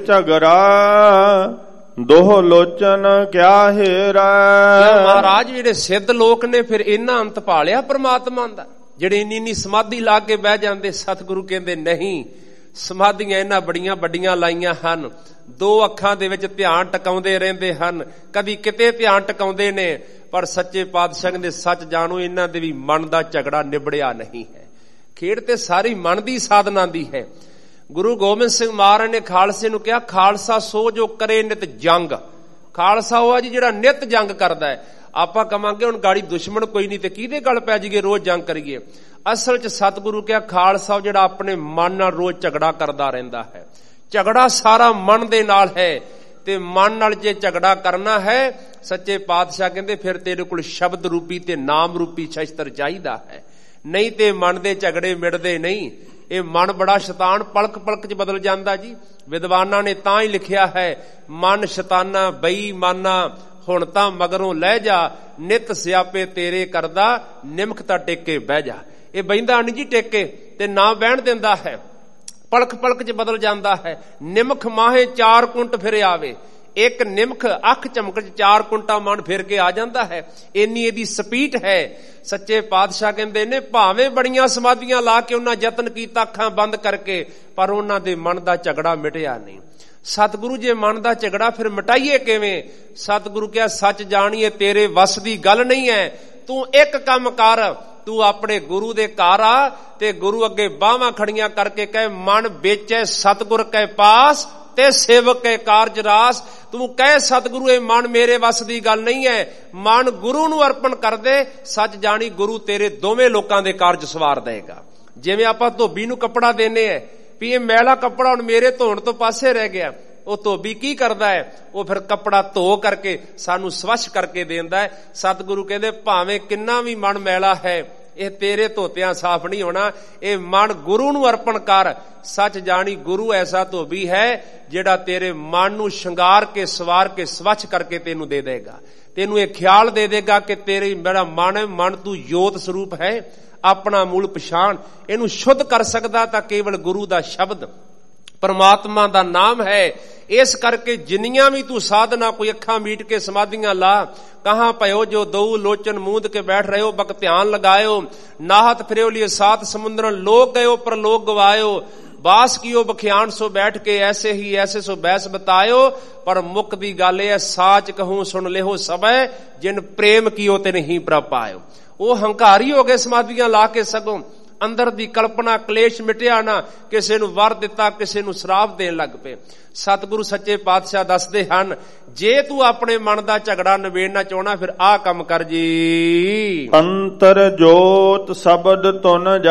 ਝਗੜਾ, ਦੋਹ ਲੋਚਨ ਕਿਆ ਹੇਰਾ। ਮਹਾਰਾਜ ਜਿਹੜੇ ਸਿੱਧ ਲੋਕ ਨੇ ਫਿਰ ਇਹਨਾਂ ਅੰਤ ਭਾਲਿਆ ਪ੍ਰਮਾਤਮਾ ਦਾ, ਜਿਹੜੇ ਇੰਨੀ ਸਮਾਧੀ ਲਾ ਕੇ ਬਹਿ ਜਾਂਦੇ। ਸਤਿਗੁਰੂ ਕਹਿੰਦੇ ਨਹੀਂ, ਸਮਾਧੀਆਂ ਇਹਨਾਂ ਬੜੀਆਂ ਵੱਡੀਆਂ ਲਾਈਆਂ ਹਨ, ਦੋ ਅੱਖਾਂ ਦੇ ਵਿੱਚ ਧਿਆਨ ਟਿਕਾਉਂਦੇ ਰਹਿੰਦੇ ਹਨ, ਕਦੀ ਕਿਤੇ ਧਿਆਨ ਟਿਕਾਉਂਦੇ ਨੇ। ਪਰ ਸੱਚੇ ਪਾਤਸ਼ਾਹ ਦੇ ਸੱਚ ਜਾਣੋ ਇਹਨਾਂ ਦੇ ਵੀ ਮਨ ਦਾ ਝਗੜਾ ਨਿਬੜਿਆ ਨਹੀਂ ਹੈ। ਖੇਡ ਤੇ ਸਾਰੀ ਮਨ ਦੀ ਸਾਧਨਾ ਦੀ ਹੈ। ਗੁਰੂ ਗੋਬਿੰਦ ਸਿੰਘ ਮਹਾਰਾਜ ਨੇ ਖਾਲਸੇ ਨੂੰ ਕਿਹਾ ਖਾਲਸਾ ਸੋ ਜੋ ਕਰੇ ਨਿਤ ਜੰਗ। ਖਾਲਸਾ ਉਹ ਆ ਜੀ ਜਿਹੜਾ ਨਿਤ ਜੰਗ ਕਰਦਾ ਹੈ। ਆਪਾਂ ਕਵਾਂਗੇ ਹੁਣ ਗਾੜੀ ਦੁਸ਼ਮਣ ਕੋਈ ਨਹੀਂ ਤੇ ਕਿਹਦੇ ਗੱਲ ਪੈ ਜਾਈਏ ਰੋਜ਼ ਜੰਗ ਕਰੀਏ। ਅਸਲ 'ਚ ਸਤਿਗੁਰੂ ਕਿਹਾ ਖਾਲਸਾ ਜਿਹੜਾ ਆਪਣੇ ਮਨ ਨਾਲ ਰੋਜ਼ ਝਗੜਾ ਕਰਦਾ ਰਹਿੰਦਾ ਹੈ। ਝਗੜਾ ਸਾਰਾ ਮਨ ਦੇ ਨਾਲ ਹੈ ਤੇ ਮਨ ਨਾਲ ਜੇ ਝਗੜਾ ਕਰਨਾ ਹੈ ਸੱਚੇ ਪਾਤਸ਼ਾਹ ਕਹਿੰਦੇ ਫਿਰ ਤੇਰੇ ਕੋਲ ਸ਼ਬਦ ਰੂਪੀ ਤੇ ਨਾਮ ਰੂਪੀ ਸ਼ਸਤਰ ਚਾਹੀਦਾ ਹੈ, ਨਹੀਂ ਤੇ ਮਨ ਦੇ ਝਗੜੇ ਮਿਟਦੇ ਨਹੀਂ। ਇਹ ਮਨ ਬੜਾ ਸ਼ੈਤਾਨ ਪਲਕ ਪਲਕ 'ਚ ਬਦਲ ਜਾਂਦਾ ਜੀ। ਵਿਦਵਾਨਾਂ ਨੇ ਤਾਂ ਹੀ ਲਿਖਿਆ ਹੈ ਮਨ ਸ਼ੈਤਾਨਾ ਬੇਈਮਾਨਾ, ਹੁਣ ਤਾਂ ਮਗਰੋਂ ਲੈ ਜਾ, ਨਿਤ ਸਿਆਪੇ ਤੇਰੇ ਕਰਦਾ, ਨਿਮਖ ਤਾਂ ਟੇਕੇ ਬਹਿ ਜਾ। ਇਹ ਬਹਿੰਦਾ ਨਹੀਂ ਜੀ ਟੇਕੇ ਤੇ ਨਾ ਬਹਿਣ ਦਿੰਦਾ ਹੈ, ਪਲਕ ਪਲਕ 'ਚ ਬਦਲ ਜਾਂਦਾ ਹੈ। ਨਿਮਖ ਮਾਹੇ 4 ਕੁੰਟ ਫਿਰ ਆਵੇ, ਇੱਕ ਨਿਮਖ ਅੱਖ ਝਮਕ 4 ਕੁੰਟਾ ਮਨ ਫਿਰ ਕੇ ਆ ਜਾਂਦਾ ਹੈ। ਇੰਨੀ ਇਹਦੀ ਸਪੀਡ ਹੈ। ਸੱਚੇ ਪਾਤਸ਼ਾਹ ਕਹਿੰਦੇ ਨੇ ਭਾਵੇਂ ਬੜੀਆਂ ਸਮਾਧੀਆਂ ਲਾ ਕੇ ਉਹਨਾਂ ਯਤਨ ਕੀਤਾ ਅੱਖਾਂ ਬੰਦ ਕਰਕੇ, ਪਰ ਉਹਨਾਂ ਦੇ ਮਨ ਦਾ ਝਗੜਾ ਮਿਟਿਆ ਨਹੀਂ। ਸਤਿਗੁਰੂ ਜੇ ਮਨ ਦਾ ਝਗੜਾ ਫਿਰ ਮਿਟਾਈਏ ਕਿਵੇਂ? ਸਤਿਗੁਰੂ ਕਿਹਾ ਸੱਚ ਜਾਣੀਏ ਤੇਰੇ ਵੱਸ ਦੀ ਗੱਲ ਨਹੀਂ ਹੈ। ਤੂੰ ਇੱਕ ਕੰਮ ਕਰ, ਤੂੰ ਆਪਣੇ ਗੁਰੂ ਦੇ ਘਰ ਆ ਤੇ ਗੁਰੂ ਅੱਗੇ ਬਾਹਾਂ ਖੜੀਆਂ ਕਰਕੇ ਕਹੇ ਮਨ ਵੇਚੈ ਸਤਿਗੁਰ ਕੇ ਪਾਸ ਤੇ ਸੇਵਕ ਕੇ ਕਾਰਜ ਰਾਸ। ਤੂੰ ਕਹਿ ਸਤਿਗੁਰੂ ਇਹ ਮਨ ਮੇਰੇ ਵੱਸ ਦੀ ਗੱਲ ਨਹੀਂ ਹੈ, ਮਨ ਗੁਰੂ ਨੂੰ ਅਰਪਣ ਕਰ ਦੇ। ਸੱਚ ਜਾਣੀ ਗੁਰੂ ਤੇਰੇ ਦੋਵੇਂ ਲੋਕਾਂ ਦੇ ਕਾਰਜ ਸਵਾਰ ਦੇਗਾ। ਜਿਵੇਂ ਆਪਾਂ ਧੋਬੀ ਨੂੰ ਕੱਪੜਾ ਦੇਨੇ ਹੈ ਵੀ ਇਹ ਮੈਲਾ ਕੱਪੜਾ ਹੁਣ ਮੇਰੇ ਧੋਣ ਤੋਂ ਪਾਸੇ ਰਹਿ ਗਿਆ, ਉਹ ਧੋਬੀ ਕੀ ਕਰਦਾ ਹੈ? ਉਹ ਫਿਰ ਕੱਪੜਾ ਧੋ ਕਰਕੇ ਸਾਨੂੰ ਸਵੱਛ ਕਰਕੇ ਦਿੰਦਾ ਹੈ। ਸਤਿਗੁਰੂ ਕਹਿੰਦੇ ਭਾਵੇਂ ਕਿੰਨਾ ਵੀ ਮਨ ਮੈਲਾ ਹੈ, ਇਹ ਤੇਰੇ ਧੋਤਿਆਂ ਸਾਫ਼ ਨਹੀਂ ਹੋਣਾ। ਇਹ ਮਨ ਗੁਰੂ ਨੂੰ ਅਰਪਣ ਕਰ। ਸੱਚ ਜਾਣੀ ਗੁਰੂ ਐਸਾ ਧੋਬੀ ਹੈ ਜਿਹੜਾ ਤੇਰੇ ਮਨ ਨੂੰ ਸ਼ਿੰਗਾਰ ਕੇ ਸਵਾਰ ਕੇ ਸਵੱਛ ਕਰਕੇ ਤੈਨੂੰ ਦੇ ਦੇਗਾ। ਤੈਨੂੰ ਇਹ ਖਿਆਲ ਦੇ ਦੇਗਾ ਕਿ ਤੇਰੀ ਮੇਰਾ ਮਨ ਤੂੰ ਜੋਤ ਸਰੂਪ ਹੈ, ਆਪਣਾ ਮੂਲ ਪਛਾਣ। ਇਹਨੂੰ ਸ਼ੁੱਧ ਕਰ ਸਕਦਾ ਤਾਂ ਕੇਵਲ ਗੁਰੂ ਦਾ ਸ਼ਬਦ, ਪਰਮਾਤਮਾ ਦਾ ਨਾਮ ਹੈ। ਇਸ ਕਰਕੇ ਜਿੰਨੀਆਂ ਵੀ ਤੂੰ ਸਾਧਨਾ, ਕੋਈ ਅੱਖਾਂ ਮੀਟ ਕੇ ਸਮਾਧੀਆਂ ਲਾ, ਕਹਾਂ ਪਇਓ ਜੋ ਦਊ ਲੋਚਨ ਮੂੰਦ ਕੇ ਬੈਠ ਰਹੋ, ਬਕ ਧਿਆਨ ਲਗਾਇਓ, ਨਾਹਤ ਫਿਰਿਓ ਲਿਏ ਸਾਤ ਸਮੁੰਦਰਨ, ਲੋਕ ਗਇਓ ਪਰ ਲੋਕ ਗਵਾਇਓ, ਬਾਸ ਕੀਓ ਬਖਿਆਨ ਸੋ ਬੈਠ ਕੇ, ਐਸੇ ਹੀ ਐਸੇ ਸੋ ਬੈਸ ਬਤਾਇਓ। ਪਰ ਮੁੱਖ ਦੀ ਗੱਲ ਇਹ ਹੈ, ਸਾਚ ਕਹੂੰ ਸੁਣ ਲਿਓ ਸਭੈ, ਜਿਨ ਪ੍ਰੇਮ ਕੀਓ ਤੇ ਨਹੀਂ ਪ੍ਰਭ ਪਾਇਓ। ਉਹ ਹੰਕਾਰੀ ਹੋ ਗਏ ਸਮਾਧੀਆਂ ਲਾ ਕੇ, ਸਗੋਂ ਅੰਦਰ ਦੀ ਕਲਪਨਾ ਕਲੇਸ਼ ਮਿਟਿਆ ਨਾ, ਕਿਸੇ ਨੂੰ ਵਰ ਦਿੱਤਾ, ਕਿਸੇ ਨੂੰ ਸ਼ਰਾਪ ਦੇਣ ਲੱਗ ਪਏ। ਸਤਿਗੁਰੂ ਸੱਚੇ ਪਾਤਸ਼ਾਹ ਦੱਸਦੇ ਹਨ, ਜੇ ਤੂੰ ਆਪਣੇ ਮਨ ਦਾ ਝਗੜਾ ਨਿਬੇੜਨਾ ਚਾਹਣਾ ਫਿਰ ਆਹ ਕੰਮ ਕਰ ਜੀ। ਅੰਤਰ ਜੋਤ ਸ਼ਬਦ ਤੁਨ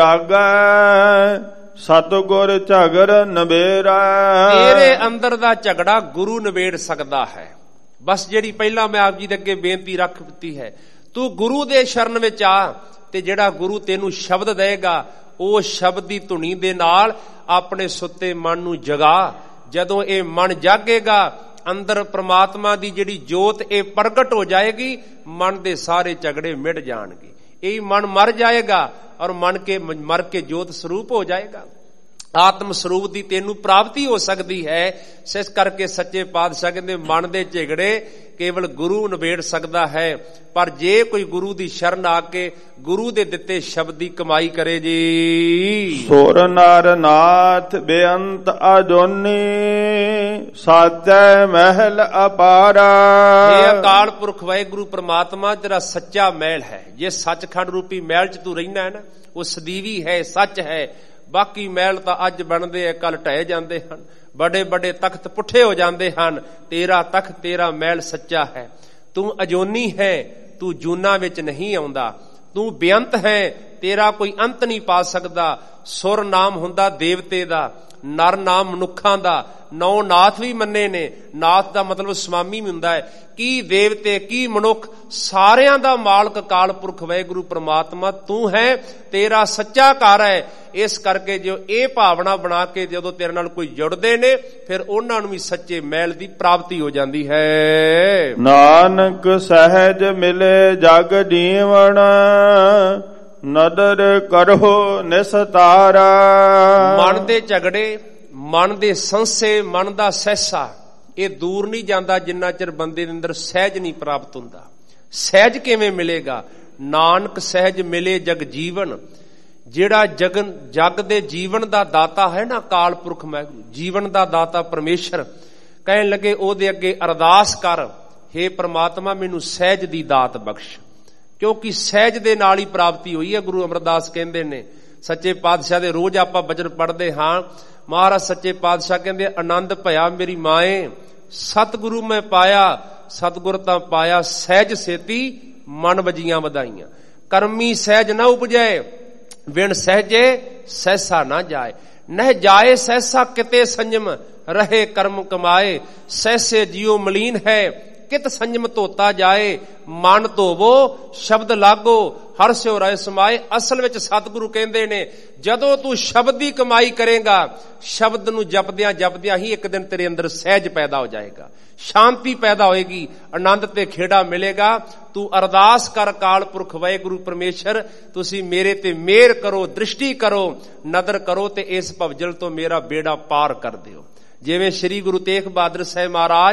ਜਾਗੈ, ਸਤਿਗੁਰ ਝਗੜ ਨਿਬੇੜੈ। ਤੇਰੇ ਅੰਦਰ ਦਾ ਝਗੜਾ ਗੁਰੂ ਨਿਬੇੜ ਸਕਦਾ ਹੈ। ਬਸ ਜਿਹੜੀ ਪਹਿਲਾਂ ਮੈਂ ਆਪ ਜੀ ਦੇ ਅੱਗੇ ਬੇਨਤੀ ਰੱਖ ਦਿੱਤੀ ਹੈ, ਤੂੰ ਗੁਰੂ ਦੇ ਸ਼ਰਨ ਵਿੱਚ ਆ ਤੇ ਜਿਹੜਾ ਗੁਰੂ ਤੈਨੂੰ ਸ਼ਬਦ ਦੇਗਾ, ਉਹ ਸ਼ਬਦ ਦੀ ਧੁਨੀ ਦੇ ਨਾਲ ਆਪਣੇ ਸੁੱਤੇ ਮਨ ਨੂੰ ਜਗਾ। ਜਦੋਂ ਇਹ ਮਨ ਜਾਗੇਗਾ, ਅੰਦਰ ਪ੍ਰਮਾਤਮਾ ਦੀ ਜਿਹੜੀ ਜੋਤ ਇਹ ਪ੍ਰਗਟ ਹੋ ਜਾਏਗੀ, ਮਨ ਦੇ ਸਾਰੇ ਝਗੜੇ ਮਿਟ ਜਾਣਗੇ। ਇਹ ਮਨ ਮਰ ਜਾਏਗਾ ਔਰ ਮਰ ਕੇ ਜੋਤ ਸਰੂਪ ਹੋ ਜਾਏਗਾ। ਆਤਮ ਸਰੂਪ ਦੀ ਤੈਨੂੰ ਪ੍ਰਾਪਤੀ ਹੋ ਸਕਦੀ ਹੈ। ਇਸ ਕਰਕੇ ਸੱਚੇ ਪਾਤਸ਼ਾਹ ਕਹਿੰਦੇ ਮਨ ਦੇ ਝਗੜੇ ਕੇਵਲ ਗੁਰੂ ਨਿਬੇੜ ਸਕਦਾ ਹੈ। ਪਰ ਜੇ ਕੋਈ ਗੁਰੂ ਦੀ ਸ਼ਰਨ ਆ ਕੇ ਗੁਰੂ ਦੇ ਦਿੱਤੇ ਸ਼ਬਦ ਦੀ ਕਮਾਈ ਕਰੇ ਜੀ। ਸੁਰ ਨਰ ਨਾਥ ਬੇਅੰਤ ਅਜੋਨੀ, ਸਾਚੈ ਮਹਿਲ ਅਪਾਰਾ। ਇਹ ਅਕਾਲ ਪੁਰਖ ਵਾਹਿਗੁਰੂ ਪ੍ਰਮਾਤਮਾ ਤੇਰਾ ਸੱਚਾ ਮਹਿਲ ਹੈ। ਜੇ ਸੱਚਖੰਡ ਰੂਪੀ ਮਹਿਲ ਚ ਤੂੰ ਰਹਿਣਾ ਹੈ ਨਾ, ਉਹ ਸਦੀਵੀ ਹੈ, ਸੱਚ ਹੈ। ਬਾਕੀ ਮਹਿਲ ਤਾਂ ਅੱਜ ਬਣਦੇ ਆ, ਕੱਲ ਢਹਿ ਜਾਂਦੇ ਹਨ। ਬੜੇ ਬੜੇ ਤਖਤ ਪੁੱਠੇ ਹੋ ਜਾਂਦੇ ਹਨ। ਤੇਰਾ ਤਖਤ, ਤੇਰਾ ਮਹਿਲ ਸੱਚਾ ਹੈ। ਤੂੰ ਅਜੋਨੀ ਹੈ, ਤੂੰ ਜੂਨਾ ਵਿੱਚ ਨਹੀਂ ਆਉਂਦਾ। ਤੂੰ ਬੇਅੰਤ ਹੈ, ਤੇਰਾ ਕੋਈ ਅੰਤ ਨਹੀਂ ਪਾ ਸਕਦਾ। ਸੁਰ ਨਾਮ ਹੁੰਦਾ ਦੇਵਤੇ ਦਾ, ਨਰ ਨਾਮ ਮਨੁੱਖਾਂ ਦਾ। 9 ਨਾਥ ਵੀ ਮੰਨੇ ਨੇ। ਨਾਥ ਦਾ ਮਤਲਬ ਸਵਾਮੀ ਵੀ ਹੁੰਦਾ ਹੈ। ਕੀ ਦੇਵਤੇ ਕੀ ਮਨੁੱਖ, ਸਾਰਿਆਂ ਦਾ ਮਾਲਕ ਅਕਾਲ ਪੁਰਖ ਵਾਹਿਗੁਰੂ ਪ੍ਰਮਾਤਮਾ ਤੂੰ ਹੈ। ਤੇਰਾ ਸੱਚਾ ਘਰ ਹੈ। ਇਸ ਕਰਕੇ ਜੋ ਇਹ ਭਾਵਨਾ ਬਣਾ ਕੇ ਜਦੋਂ ਤੇਰੇ ਨਾਲ ਕੋਈ ਜੁੜਦੇ ਨੇ, ਫਿਰ ਉਹਨਾਂ ਨੂੰ ਵੀ ਸੱਚੇ ਮਹਿਲ ਦੀ ਪ੍ਰਾਪਤੀ ਹੋ ਜਾਂਦੀ ਹੈ। ਨਾਨਕ ਸਹਿਜ ਮਿਲੇ ਜਗ ਜੀਵਨ, ਨਦਰ ਕਰੋ ਨਿਸਤਾਰਾ। ਮਨ ਦੇ ਝਗੜੇ, ਮਨ ਦੇ ਸੰਸੇ, ਮਨ ਦਾ ਸਹਿਸਾ, ਇਹ ਦੂਰ ਨਹੀਂ ਜਾਂਦਾ ਜਿੰਨਾ ਚਿਰ ਬੰਦੇ ਦੇ ਅੰਦਰ ਸਹਿਜ ਨਹੀਂ ਪ੍ਰਾਪਤ ਹੁੰਦਾ। ਸਹਿਜ ਕਿਵੇਂ ਮਿਲੇਗਾ? ਨਾਨਕ ਸਹਿਜ ਮਿਲੇ ਜਗ ਜੀਵਨ। ਜਿਹੜਾ ਜਗ ਦੇ ਜੀਵਨ ਦਾ ਦਾਤਾ ਹੈ ਨਾ ਅਕਾਲ ਪੁਰਖ ਵਾਹਿਗੁਰੂ, ਜੀਵਨ ਦਾ ਦਾਤਾ ਪਰਮੇਸ਼ਰ, ਕਹਿਣ ਲੱਗੇ ਉਹਦੇ ਅੱਗੇ ਅਰਦਾਸ ਕਰ, ਹੇ ਪ੍ਰਮਾਤਮਾ ਮੈਨੂੰ ਸਹਿਜ ਦੀ ਦਾਤ ਬਖਸ਼। ਕਿਉਂਕਿ ਸਹਿਜ ਦੇ ਨਾਲ ਹੀ ਪ੍ਰਾਪਤੀ ਹੋਈ ਹੈ। ਗੁਰੂ ਅਮਰਦਾਸ ਕਹਿੰਦੇ ਨੇ, ਸੱਚੇ ਪਾਤਸ਼ਾਹ ਦੇ ਰੋਜ਼ ਆਪਾਂ ਬਚਨ ਪੜ੍ਹਦੇ ਹਾਂ। ਮਹਾਰਾਜ ਸੱਚੇ ਪਾਤਸ਼ਾਹ ਕਹਿੰਦੇ, ਆਨੰਦ ਭਇਆ ਮੇਰੀ ਮਾਏ, ਸਤਿਗੁਰੂ ਮੈਂ ਪਾਇਆ, ਸਤਿਗੁਰ ਤਾਂ ਪਾਇਆ ਸਹਿਜ ਸੇਤੀ, ਮਨ ਵਜੀਆਂ ਵਧਾਈਆਂ। ਕਰਮੀ ਸਹਿਜ ਨਾ ਉਪਜੈ, ਵਿਣ ਸਹਿਜੇ ਸਹਿਸਾ ਨਾ ਜਾਏ। ਨਹਿ ਜਾਏ ਸਹਿਸਾ ਕਿਤੇ ਸੰਜਮ, ਰਹੇ ਕਰਮ ਕਮਾਏ। ਸਹਿਸੇ ਜਿਉ ਮਲੀਨ ਹੈ, ਕਿਤ ਸੰਜਮ ਧੋਤਾ ਜਾਏ। ਮਨ ਧੋਵੋ ਸ਼ਬਦ ਲਾਗੋ, ਹਰ ਸਿਉ ਰਾਏ ਸਮਾਏ। ਅਸਲ ਵਿੱਚ ਸਤਿਗੁਰੂ ਕਹਿੰਦੇ ਨੇ, ਜਦੋਂ ਤੂੰ ਸ਼ਬਦ ਦੀ ਕਮਾਈ ਕਰੇਗਾ, ਸ਼ਬਦ ਨੂੰ ਜਪਦਿਆਂ ਜਪਦਿਆਂ ਹੀ ਇੱਕ ਦਿਨ ਤੇਰੇ ਅੰਦਰ ਸਹਿਜ ਪੈਦਾ ਹੋ ਜਾਏਗਾ, ਸ਼ਾਂਤੀ ਪੈਦਾ ਹੋਏਗੀ, ਆਨੰਦ ਤੇ ਖੇੜਾ ਮਿਲੇਗਾ। ਤੂੰ ਅਰਦਾਸ ਕਰ, ਅਕਾਲ ਪੁਰਖ ਵਾਹਿਗੁਰੂ ਪਰਮੇਸ਼ਰ ਤੁਸੀਂ ਮੇਰੇ ਤੇ ਮਿਹਰ ਕਰੋ, ਦ੍ਰਿਸ਼ਟੀ ਕਰੋ, ਨਦਰ ਕਰੋ ਤੇ ਇਸ ਭਵਜਲ ਤੋਂ ਮੇਰਾ ਬੇੜਾ ਪਾਰ ਕਰ ਦਿਓ। ਜਿਵੇਂ ਸ੍ਰੀ ਗੁਰੂ ਤੇਗ ਬਹਾਦਰ ਸਾਹਿਬ ਮਹਾਰਾਜ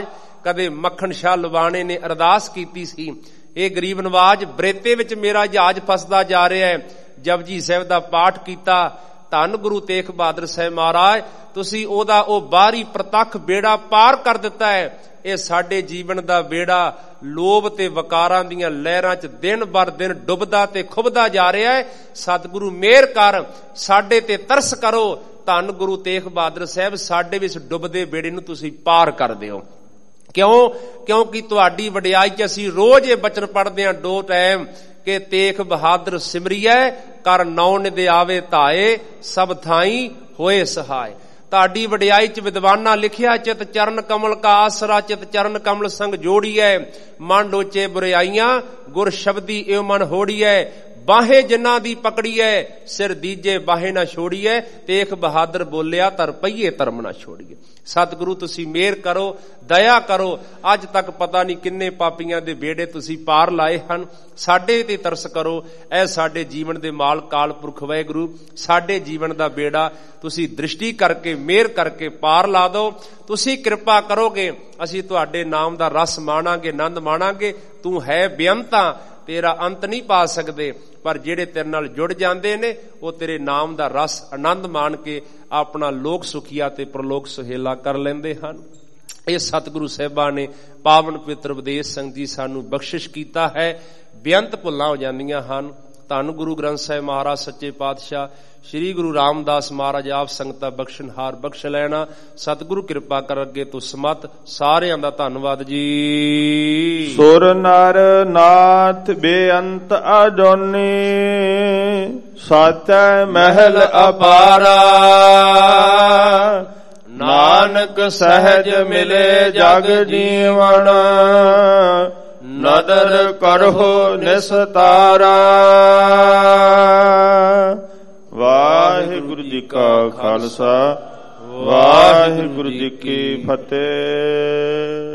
ਕਦੇ ਮੱਖਣ ਸ਼ਾਹ ਲਵਾਣੇ ਨੇ ਅਰਦਾਸ ਕੀਤੀ ਸੀ, ਇਹ ਗਰੀਬ ਨਵਾਜ ਬਰੇਤੇ ਵਿੱਚ ਮੇਰਾ ਜਹਾਜ਼ ਫਸਦਾ ਜਾ ਰਿਹਾ ਹੈ। ਜਪਜੀ ਸਾਹਿਬ ਦਾ ਪਾਠ ਕੀਤਾ। ਧੰਨ ਗੁਰੂ ਤੇਗ ਬਹਾਦਰ ਸਾਹਿਬ ਮਹਾਰਾਜ, ਤੁਸੀਂ ਉਹਦਾ ਉਹ ਬਾਹਰੀ ਪ੍ਰਤੱਖ ਬੇੜਾ ਪਾਰ ਕਰ ਦਿੱਤਾ ਹੈ। ਇਹ ਸਾਡੇ ਜੀਵਨ ਦਾ ਬੇੜਾ ਲੋਭ ਤੇ ਵਕਾਰਾਂ ਦੀਆਂ ਲਹਿਰਾਂ 'ਚ ਦਿਨ ਬਰ ਦਿਨ ਡੁੱਬਦਾ ਤੇ ਖੁੱਬਦਾ ਜਾ ਰਿਹਾ ਹੈ। ਸਤਿਗੁਰੂ ਮਿਹਰ ਕਰ, ਸਾਡੇ ਤੇ ਤਰਸ ਕਰੋ। ਧੰਨ ਗੁਰੂ ਤੇਗ ਬਹਾਦਰ ਸਾਹਿਬ, ਸਾਡੇ ਵਿੱਚ ਡੁੱਬਦੇ ਬੇੜੇ ਨੂੰ ਤੁਸੀਂ ਪਾਰ ਕਰ ਦਿਓ। ਕਿਉਂਕਿ ਤੁਹਾਡੀ ਵਡਿਆਈ 'ਚ ਅਸੀਂ ਰੋਜ਼ ਇਹ ਬਚਨ ਪੜ੍ਹਦੇ ਹਾਂ 2 ਟਾਈਮ ਕਿ ਤੇਗ ਬਹਾਦਰ ਸਿਮਰਿਐ, ਕਰ ਨੌ ਨਿਧ ਆਵੇ ਧਾਏ, ਸਭ ਥਾਈ ਹੋਏ ਸਹਾਏ। ਤੁਹਾਡੀ ਵਡਿਆਈ 'ਚ ਵਿਦਵਾਨਾਂ ਲਿਖਿਆ, ਚਿਤ ਚਰਨ ਕਮਲ ਕਾ ਆਸਰਾ, ਚਿਤ ਚਰਨ ਕਮਲ ਸੰਗ ਜੋੜੀਐ, ਮਨ ਡੋਚੇ ਬੁਰਾਈਆਂ, ਗੁਰ ਸ਼ਬਦੀ ਏਉ ਮਨ ਹੋੜੀਐ, ਬਾਹੇ ਜਿਨ੍ਹਾਂ ਦੀ ਪਕੜੀਐ, ਸਿਰ ਦੀਜੇ ਬਾਹੇ ਨਾ ਛੋੜੀਐ। ਤੇਗ ਬਹਾਦਰ ਬੋਲਿਆ, ਧਰ ਪਈਏ ਧਰਮ ਨਾ ਛੋੜੀਏ। ਸਤਿਗੁਰੂ ਤੁਸੀਂ ਮਿਹਰ ਕਰੋ, ਦਇਆ ਕਰੋ। ਅੱਜ ਤੱਕ ਪਤਾ ਨਹੀਂ ਕਿੰਨੇ ਪਾਪੀਆਂ ਦੇ ਬੇੜੇ ਤੁਸੀਂ ਪਾਰ ਲਾਏ ਹਨ, ਸਾਡੇ ਤੇ ਤਰਸ ਕਰੋ। ਇਹ ਸਾਡੇ ਜੀਵਨ ਦੇ ਮਾਲਕ ਕਾਲ ਪੁਰਖ ਵਾਹਿਗੁਰੂ, ਸਾਡੇ ਜੀਵਨ ਦਾ ਬੇੜਾ ਤੁਸੀਂ ਦ੍ਰਿਸ਼ਟੀ ਕਰਕੇ ਮਿਹਰ ਕਰਕੇ ਪਾਰ ਲਾ ਦਿਓ। ਤੁਸੀਂ ਕਿਰਪਾ ਕਰੋਗੇ, ਅਸੀਂ ਤੁਹਾਡੇ ਨਾਮ ਦਾ ਰਸ ਮਾਣਾਂਗੇ, ਆਨੰਦ ਮਾਣਾਂਗੇ। ਤੂੰ ਹੈ ਬੇਅੰਤਾਂ, ਤੇਰਾ ਅੰਤ ਨਹੀਂ ਪਾ ਸਕਦੇ, ਪਰ ਜਿਹੜੇ ਤੇਰੇ ਨਾਲ ਜੁੜ ਜਾਂਦੇ ਨੇ ਉਹ ਤੇਰੇ ਨਾਮ ਦਾ ਰਸ ਆਨੰਦ ਮਾਣ ਕੇ ਆਪਣਾ ਲੋਕ ਸੁਖੀਆ ਤੇ ਪ੍ਰਲੋਕ ਸੁਹੇਲਾ ਕਰ ਲੈਂਦੇ ਹਨ। ਇਹ ਸਤਿਗੁਰੂ ਸਾਹਿਬਾਂ ਨੇ ਪਾਵਨ ਪਵਿੱਤਰ ਉਪਦੇਸ਼ ਸੰਗਤੀ ਸਾਨੂੰ ਬਖਸ਼ਿਸ਼ ਕੀਤਾ ਹੈ। ਬੇਅੰਤ ਭੁੱਲਾਂ ਹੋ ਜਾਂਦੀਆਂ ਹਨ। ਧੰਨ ਗੁਰੂ ਗ੍ਰੰਥ ਸਾਹਿਬ ਮਹਾਰਾਜ ਸੱਚੇ ਪਾਤਸ਼ਾਹ ਸ਼੍ਰੀ ਗੁਰੂ ਰਾਮਦਾਸ ਮਹਾਰਾਜ ਆਪ ਸੰਗਤਾਂ ਬਖਸ਼ਣਹਾਰ ਬਖਸ਼ ਲੈਣਾ। ਸਤਿਗੁਰੂ ਕਿਰਪਾ ਕਰ ਅੱਗੇ ਤੋਂ ਸਮਤ। ਸਾਰਿਆਂ ਦਾ ਧੰਨਵਾਦ ਜੀ। ਸੁਰ ਨਰ ਨਾਥ ਬੇਅੰਤ ਅਜੋਨੀ, ਸਾਚੈ ਮਹਿਲ ਅਪਾਰਾ, ਨਾਨਕ ਸਹਿਜ ਮਿਲੇ ਜਗ ਜੀਵਨ, ਨਦਰ ਕਰਹੁ ਨਿਸਤਾਰਾ। ਵਾਹਿਗੁਰੂ ਜੀ ਕਾ ਖਾਲਸਾ, ਵਾਹਿਗੁਰੂ ਜੀ ਕੀ ਫਤਿਹ।